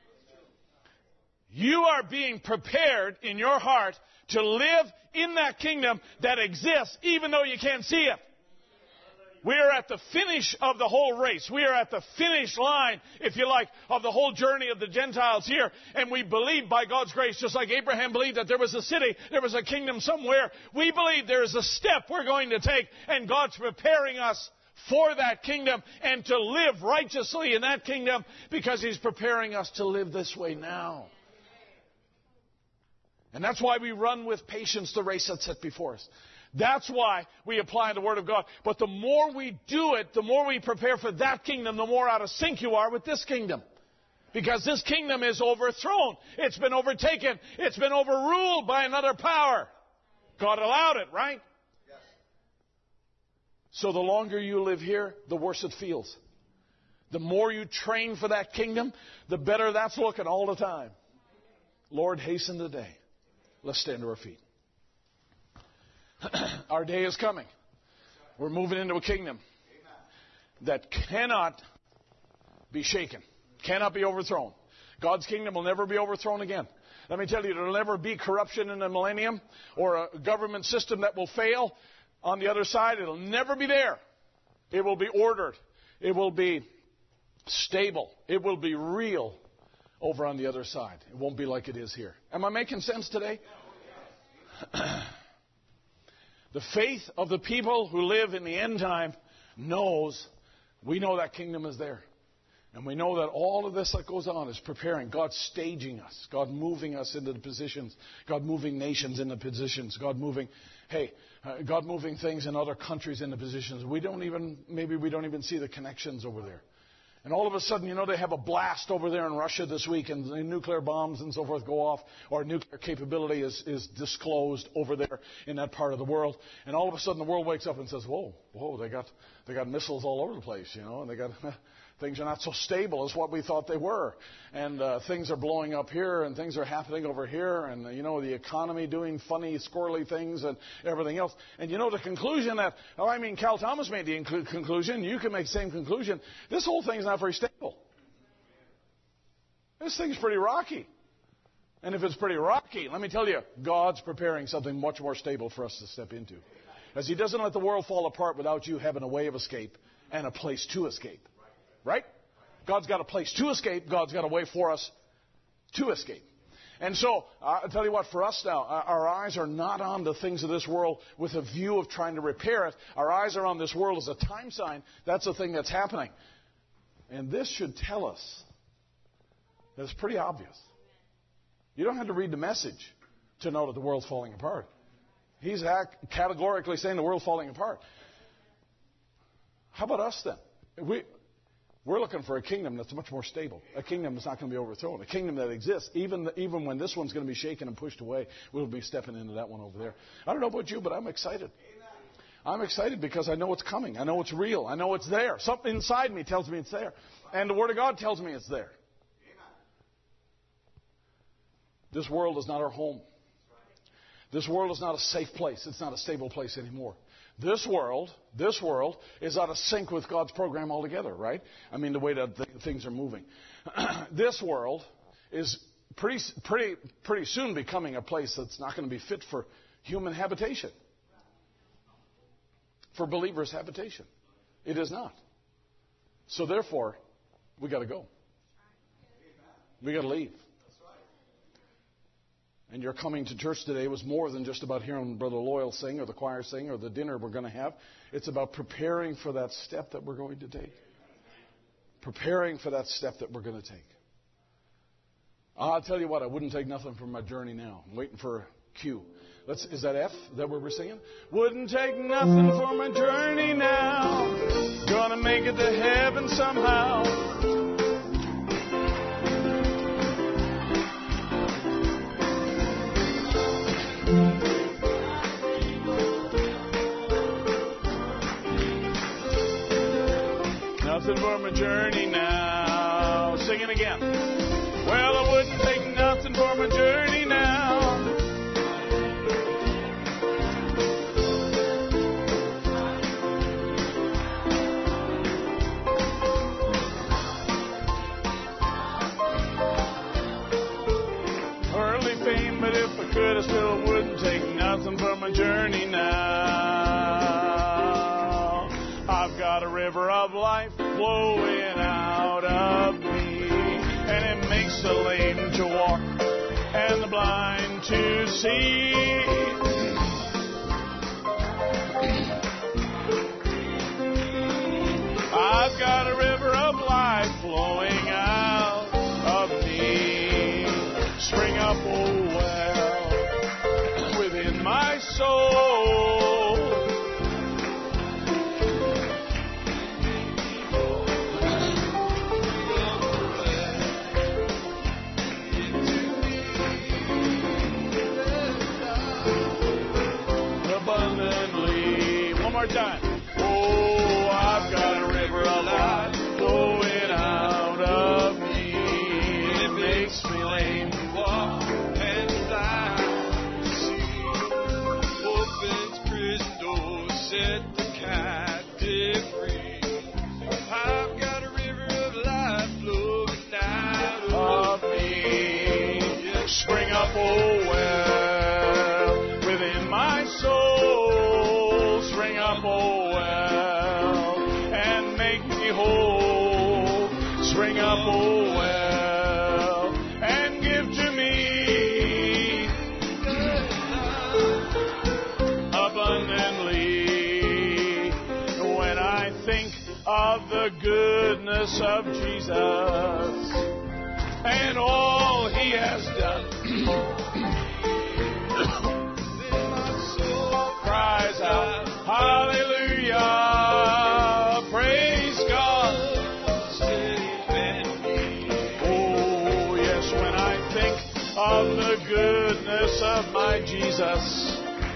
You are being prepared in your heart to live in that kingdom that exists even though you can't see it. We are at the finish of the whole race. We are at the finish line, if you like, of the whole journey of the Gentiles here. And we believe by God's grace, just like Abraham believed that there was a city, there was a kingdom somewhere. We believe there is a step we're going to take, and God's preparing us for that kingdom and to live righteously in that kingdom because He's preparing us to live this way now. And that's why we run with patience the race that's set before us. That's why we apply the Word of God. But the more we do it, the more we prepare for that kingdom, the more out of sync you are with this kingdom. Because this kingdom is overthrown. It's been overtaken. It's been overruled by another power. God allowed it, right? Yes. So the longer you live here, the worse it feels. The more you train for that kingdom, the better that's looking all the time. Lord, hasten the day. Let's stand to our feet. Our day is coming. We're moving into a kingdom that cannot be shaken, Cannot be overthrown. God's kingdom will never be overthrown again. Let me tell you, there will never be corruption in the millennium or a government system that will fail. On the other side, it will never be there. It will be ordered. It will be stable. It will be real over on the other side. It won't be like it is here. Am I making sense today? The faith of the people who live in the end time knows, we know that kingdom is there. And we know that all of this that goes on is preparing. God staging us. God moving us into the positions. God moving nations into positions. God moving, hey, uh, God moving things in other countries into positions. We don't even, maybe we don't even see the connections over there. And all of a sudden, you know, they have a blast over there in Russia this week, and the nuclear bombs and so forth go off, or nuclear capability is, is disclosed over there in that part of the world. And all of a sudden, the world wakes up and says, whoa, whoa, they got, they got missiles all over the place, you know, and they got... Things are not so stable as what we thought they were. And uh, things are blowing up here, and things are happening over here, and, uh, you know, the economy doing funny, squirrely things and everything else. And, you know, the conclusion that, oh, I mean, Cal Thomas made the inc- conclusion, you can make the same conclusion, this whole thing's not very stable. This thing's pretty rocky. And if it's pretty rocky, let me tell you, God's preparing something much more stable for us to step into. As He doesn't let the world fall apart without you having a way of escape and a place to escape. Right? God's got a place to escape. God's got a way for us to escape. And so, uh, I'll tell you what, for us now, uh, our eyes are not on the things of this world with a view of trying to repair it. Our eyes are on this world as a time sign. That's the thing that's happening. And this should tell us that it's pretty obvious. You don't have to read the message to know that the world's falling apart. He's categorically saying the world's falling apart. How about us then? We... We're looking for a kingdom that's much more stable, a kingdom that's not going to be overthrown, a kingdom that exists. Even even when this one's going to be shaken and pushed away, we'll be stepping into that one over there. I don't know about you, but I'm excited. I'm excited because I know it's coming. I know it's real. I know it's there. Something inside me tells me it's there. And the Word of God tells me it's there. This world is not our home. This world is not a safe place. It's not a stable place anymore. This world, this world is out of sync with God's program altogether, right? I mean, the way that th- things are moving. This world is pretty, pretty, pretty soon becoming a place that's not going to be fit for human habitation, for believers' habitation. It is not. So therefore, we got to go. We got to leave. And your coming to church today was more than just about hearing Brother Loyal sing or the choir sing or the dinner we're going to have. It's about preparing for that step that we're going to take. Preparing for that step that we're going to take. I'll tell you what, I wouldn't take nothing from my journey now. I'm waiting for a cue. Let's, is that F? Is that what we're singing? Wouldn't take nothing for my journey now. Gonna make it to heaven somehow. Nothing for my journey now. Sing it again. Well, I wouldn't take nothing for my journey now. Earthly fame, but if I could, I still wouldn't take nothing for my journey now. I've got a river of life flowing out of me, and it makes the lame to walk and the blind to see. I've got a river of life flowing out of me. Spring up, oh well, within my soul. spring up, oh well, and give to me abundantly. When I think of the goodness of Jesus and all He has done, my soul cries out, hallelujah, praise God. Oh, yes, when I think of the goodness of my Jesus,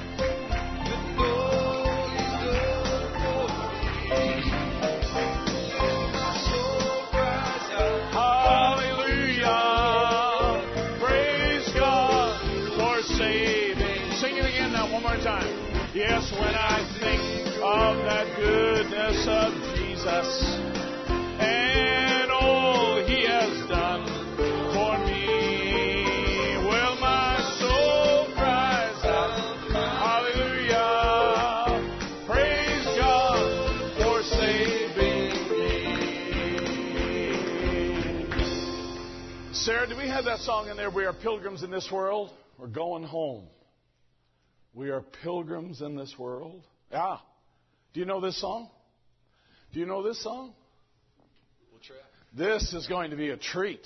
yes, when I think of that goodness of Jesus and all He has done for me, well, my soul cries out, hallelujah, praise God for saving me. Sarah, do we have that song in there, We Are Pilgrims in This World? We're going home. We are pilgrims in this world. Ah, do you know this song? Do you know this song? We'll try. This is going to be a treat.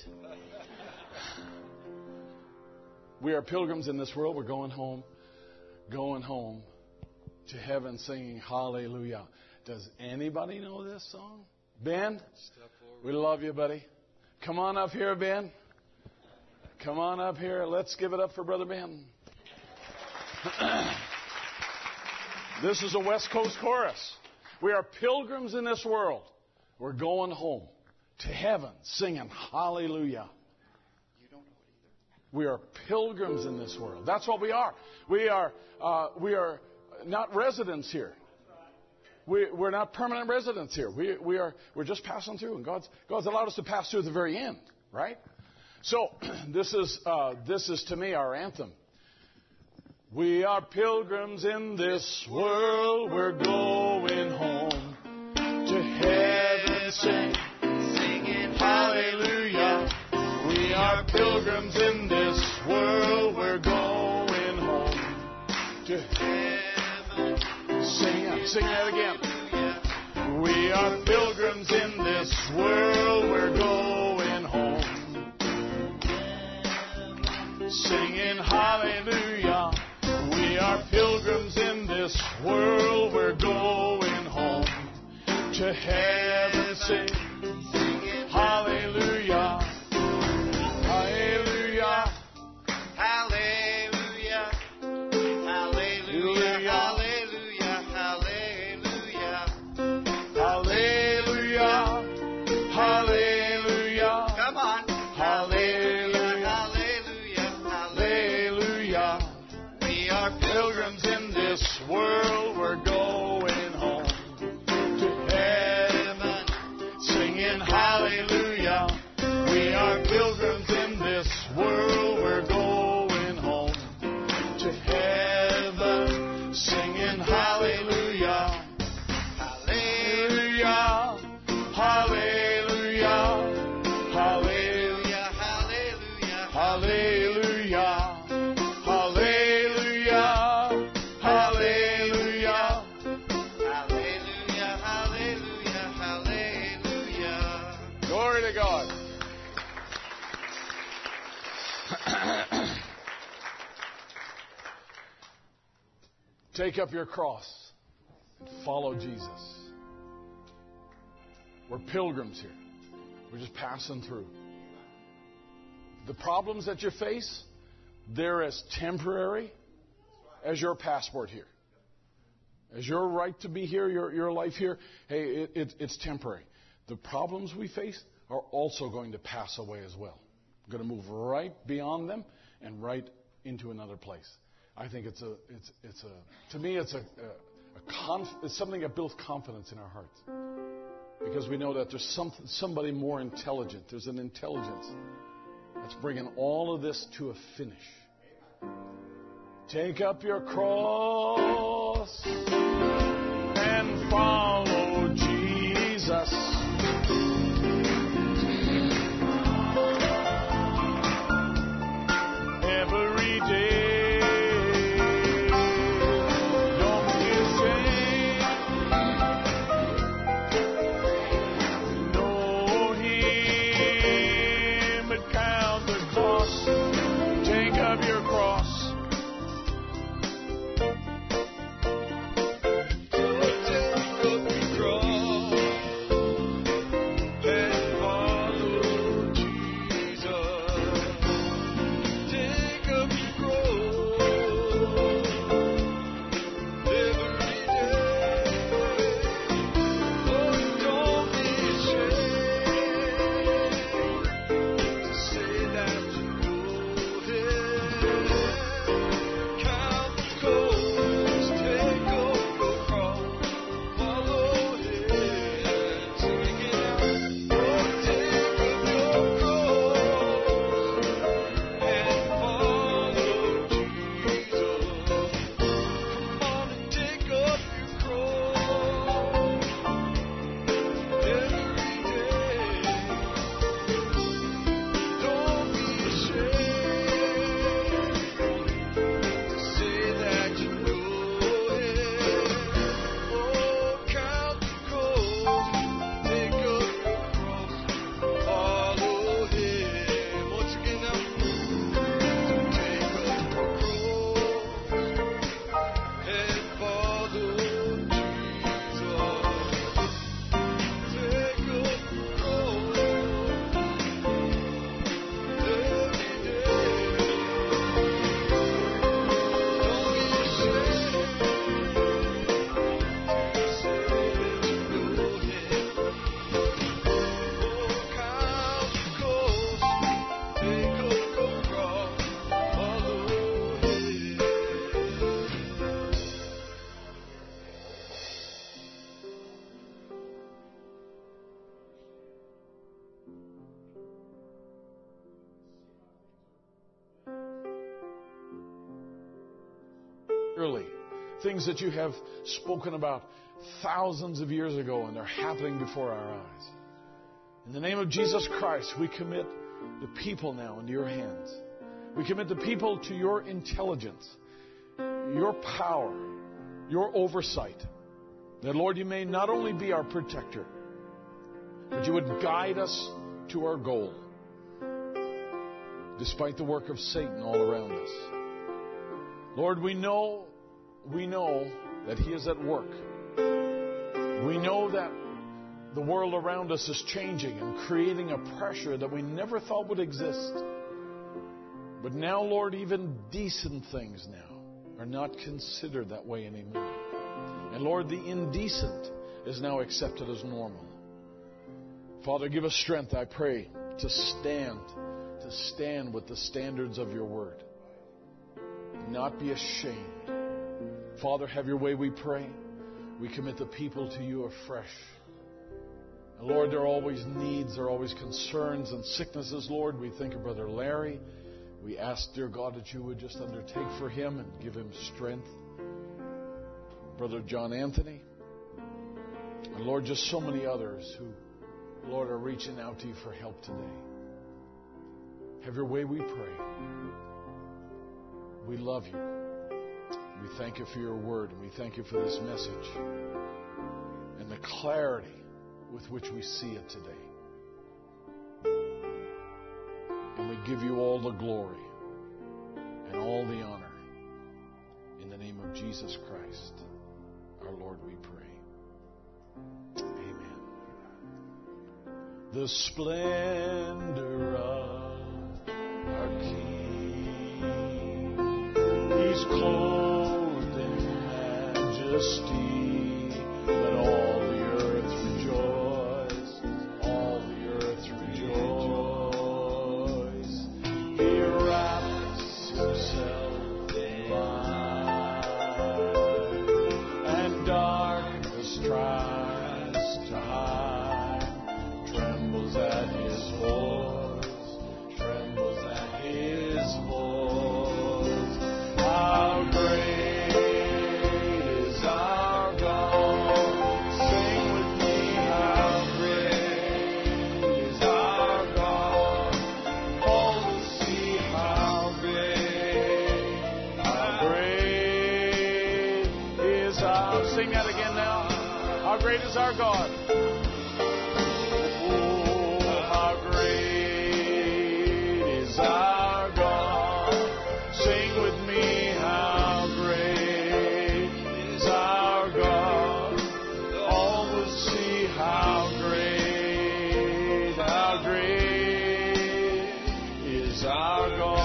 We are pilgrims in this world. We're going home, going home to heaven singing hallelujah. Does anybody know this song? Ben, we love you, buddy. Come on up here, Ben. Come on up here. Let's give it up for Brother Ben. This is a West Coast chorus. We are pilgrims in this world. We're going home to heaven singing hallelujah. You don't know it either. We are pilgrims in this world. That's what we are. We are uh, we are not residents here. We, we're not permanent residents here. We we are we're just passing through, and God's God's allowed us to pass through at the very end, right? So this is uh, this is to me our anthem. We are pilgrims in this world, we're going home to heaven, sing, singing hallelujah. We are pilgrims in this world, we're going home to heaven, sing, sing that again. We are pilgrims in this world, we're going home, singing hallelujah. We are pilgrims in this world, we're going home to heaven, sing, singing hallelujah, hallelujah, hallelujah, hallelujah, hallelujah, hallelujah, hallelujah, hallelujah, come on, hallelujah, hallelujah, hallelujah. Pilgrims in this world, we're going home to heaven, singing hallelujah. We are pilgrims in this world, we're going home to heaven, singing hallelujah, hallelujah, hallelujah, hallelujah, hallelujah, hallelujah. Take up your cross and follow Jesus. We're pilgrims here. We're just passing through. The problems that you face, they're as temporary as your passport here. As your right to be here, your, your life here, hey, it, it, it's temporary. The problems we face are also going to pass away as well. We're going to move right beyond them and right into another place. I think it's a, it's, it's a, to me, it's a, a, a conf, it's something that builds confidence in our hearts, because we know that there's some, somebody more intelligent. There's an intelligence that's bringing all of this to a finish. Take up your cross and follow Jesus. things that you have spoken about thousands of years ago, and they're happening before our eyes. In the name of Jesus Christ, we commit the people now into your hands. We commit the people to your intelligence, your power, your oversight. That, Lord, you may not only be our protector, but you would guide us to our goal, despite the work of Satan all around us. Lord, we know, we know that he is at work. We know that the world around us is changing and creating a pressure that we never thought would exist. But now, Lord, even decent things now are not considered that way anymore. And Lord, the indecent is now accepted as normal. Father, give us strength, I pray, to stand, to stand with the standards of your word. Not be ashamed. Father, have your way, we pray. We commit the people to you afresh. And Lord, there are always needs, there are always concerns and sicknesses, Lord. We think of Brother Larry. We ask, dear God, that you would just undertake for him and give him strength. Brother John Anthony. And Lord, just so many others who, Lord, are reaching out to you for help today. Have your way, we pray. We love you. We thank you for your word, and we thank you for this message and the clarity with which we see it today. And we give you all the glory and all the honor. In the name of Jesus Christ, our Lord, we pray. Amen. The splendor of our King, He's clothed in majesty, let all the earth rejoice, all the earth rejoice. He wraps himself in light, and darkness tries to hide, trembles at his voice, trembles at his voice. How great is our God? Sing with me, how great is our God? All will see how great, how great is our. Sing that again now. How great is our God? Oh, how great is our God? Sing with me, how great is our God? All will see how great, how great is our God.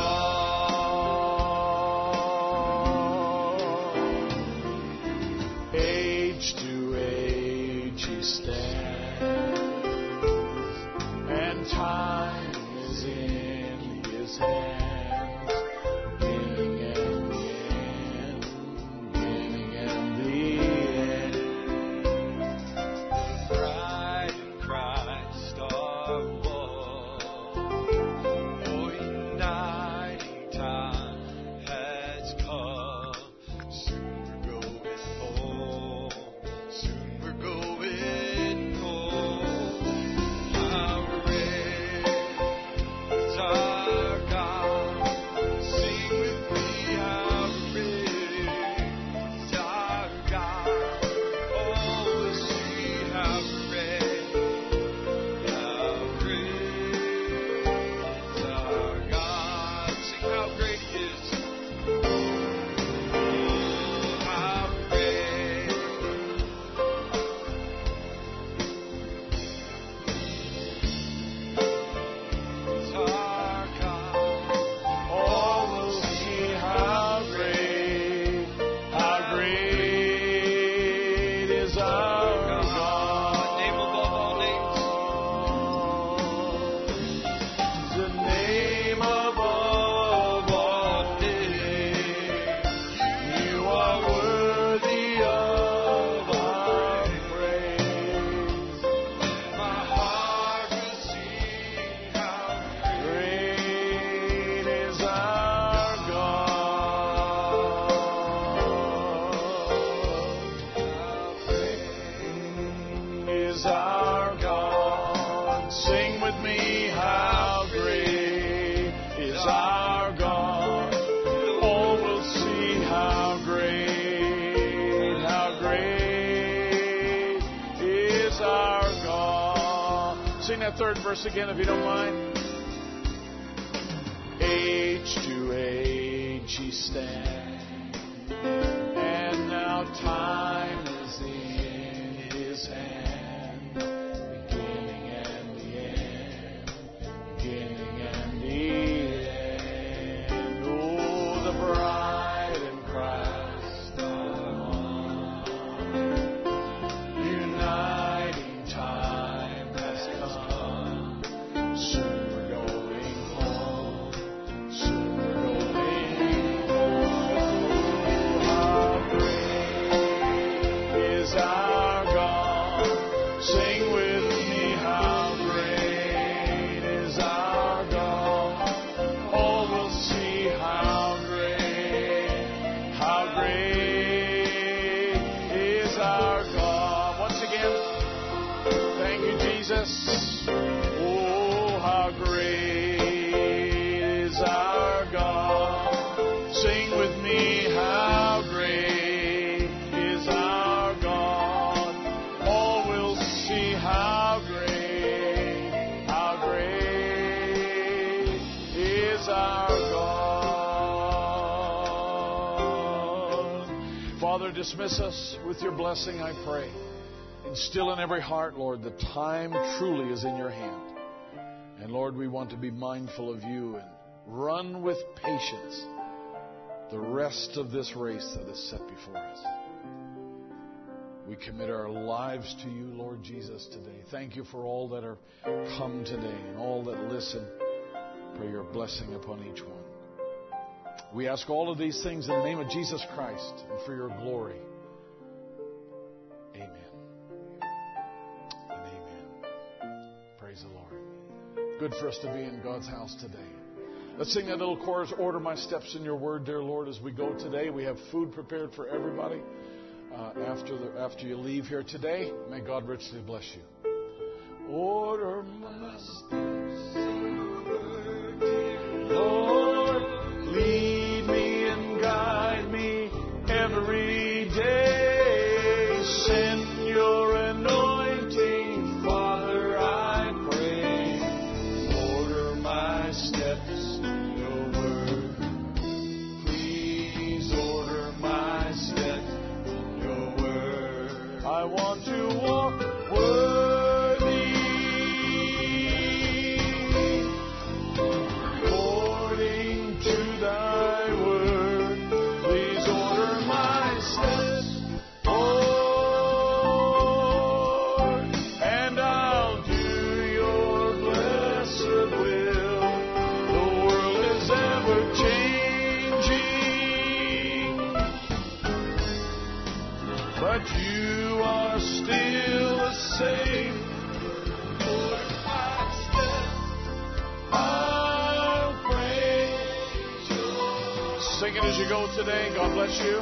Age to age he stands, and time is in his hands. Beginning and the end, beginning and the end. Bride in Christ are one. Oh, uniting time has come. Soon we're going home. Soon we're going home. How great is our God? Sing with me, how great is our God? Oh, we'll see how great, how great Sing with me, how great is our God. All will see how great, how great is our God. Sing that third verse again if you don't mind. Age to age he stands, and now time is in his hand. Beginning and the end, beginning and the end. Oh, the bride and Christ are one. Uniting time has come. Soon we're going home. Soon we're going home. How great is our God? Sing with me, how great is our God? All will see how great, how great is our God. Once again, thank you, Jesus. Oh, how great is our God. Sing with me, how great is our God. All will see how great, how great is our God. Father, dismiss us with your blessing, I pray. Instill in every heart, Lord, the time truly is in your hand. And Lord, we want to be mindful of you and run with patience the rest of this race that is set before us. We commit our lives to you, Lord Jesus, today. Thank you for all that are come today and all that listen. Pray your blessing upon each one. We ask all of these things in the name of Jesus Christ and for your glory. Amen. And amen. Praise the Lord. Good for us to be in God's house today. Let's sing that little chorus, Order My Steps in Your Word, Dear Lord, as we go today. We have food prepared for everybody uh, after, the, after you leave here today. May God richly bless you. Order my steps in your word, dear Lord. Lead me and guide me every day. Send your anointing, Father, I pray. Order my steps in your word. Please order my steps in your word. I want to walk worthy, according to thy word. Please order my steps, Lord, and I'll do your blessed will. The world is ever changing, but you are still the same. Order my steps, I'll praise you. Sing it as you go today. God bless you.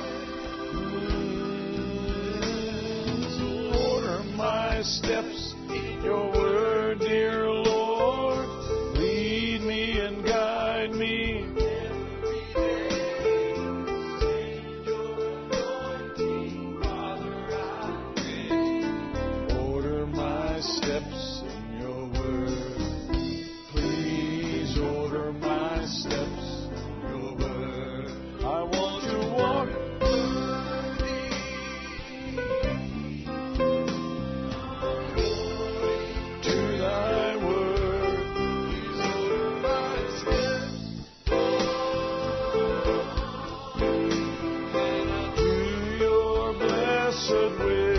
Order my steps in your word, dear Lord. Lead me and guide me. Order my steps in your word. Please order my steps in your word. I want to walk worthy, to thy word. Please order my steps, and I'll do your blessed will.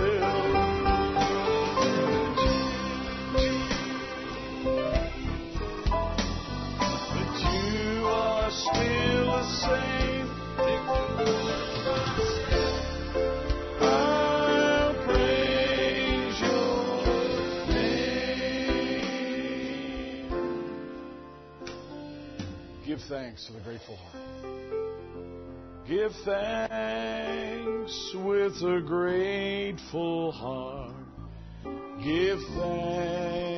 But you are still the same. I'll praise your name. Give thanks to the grateful heart. Give thanks with a grateful heart. Give thanks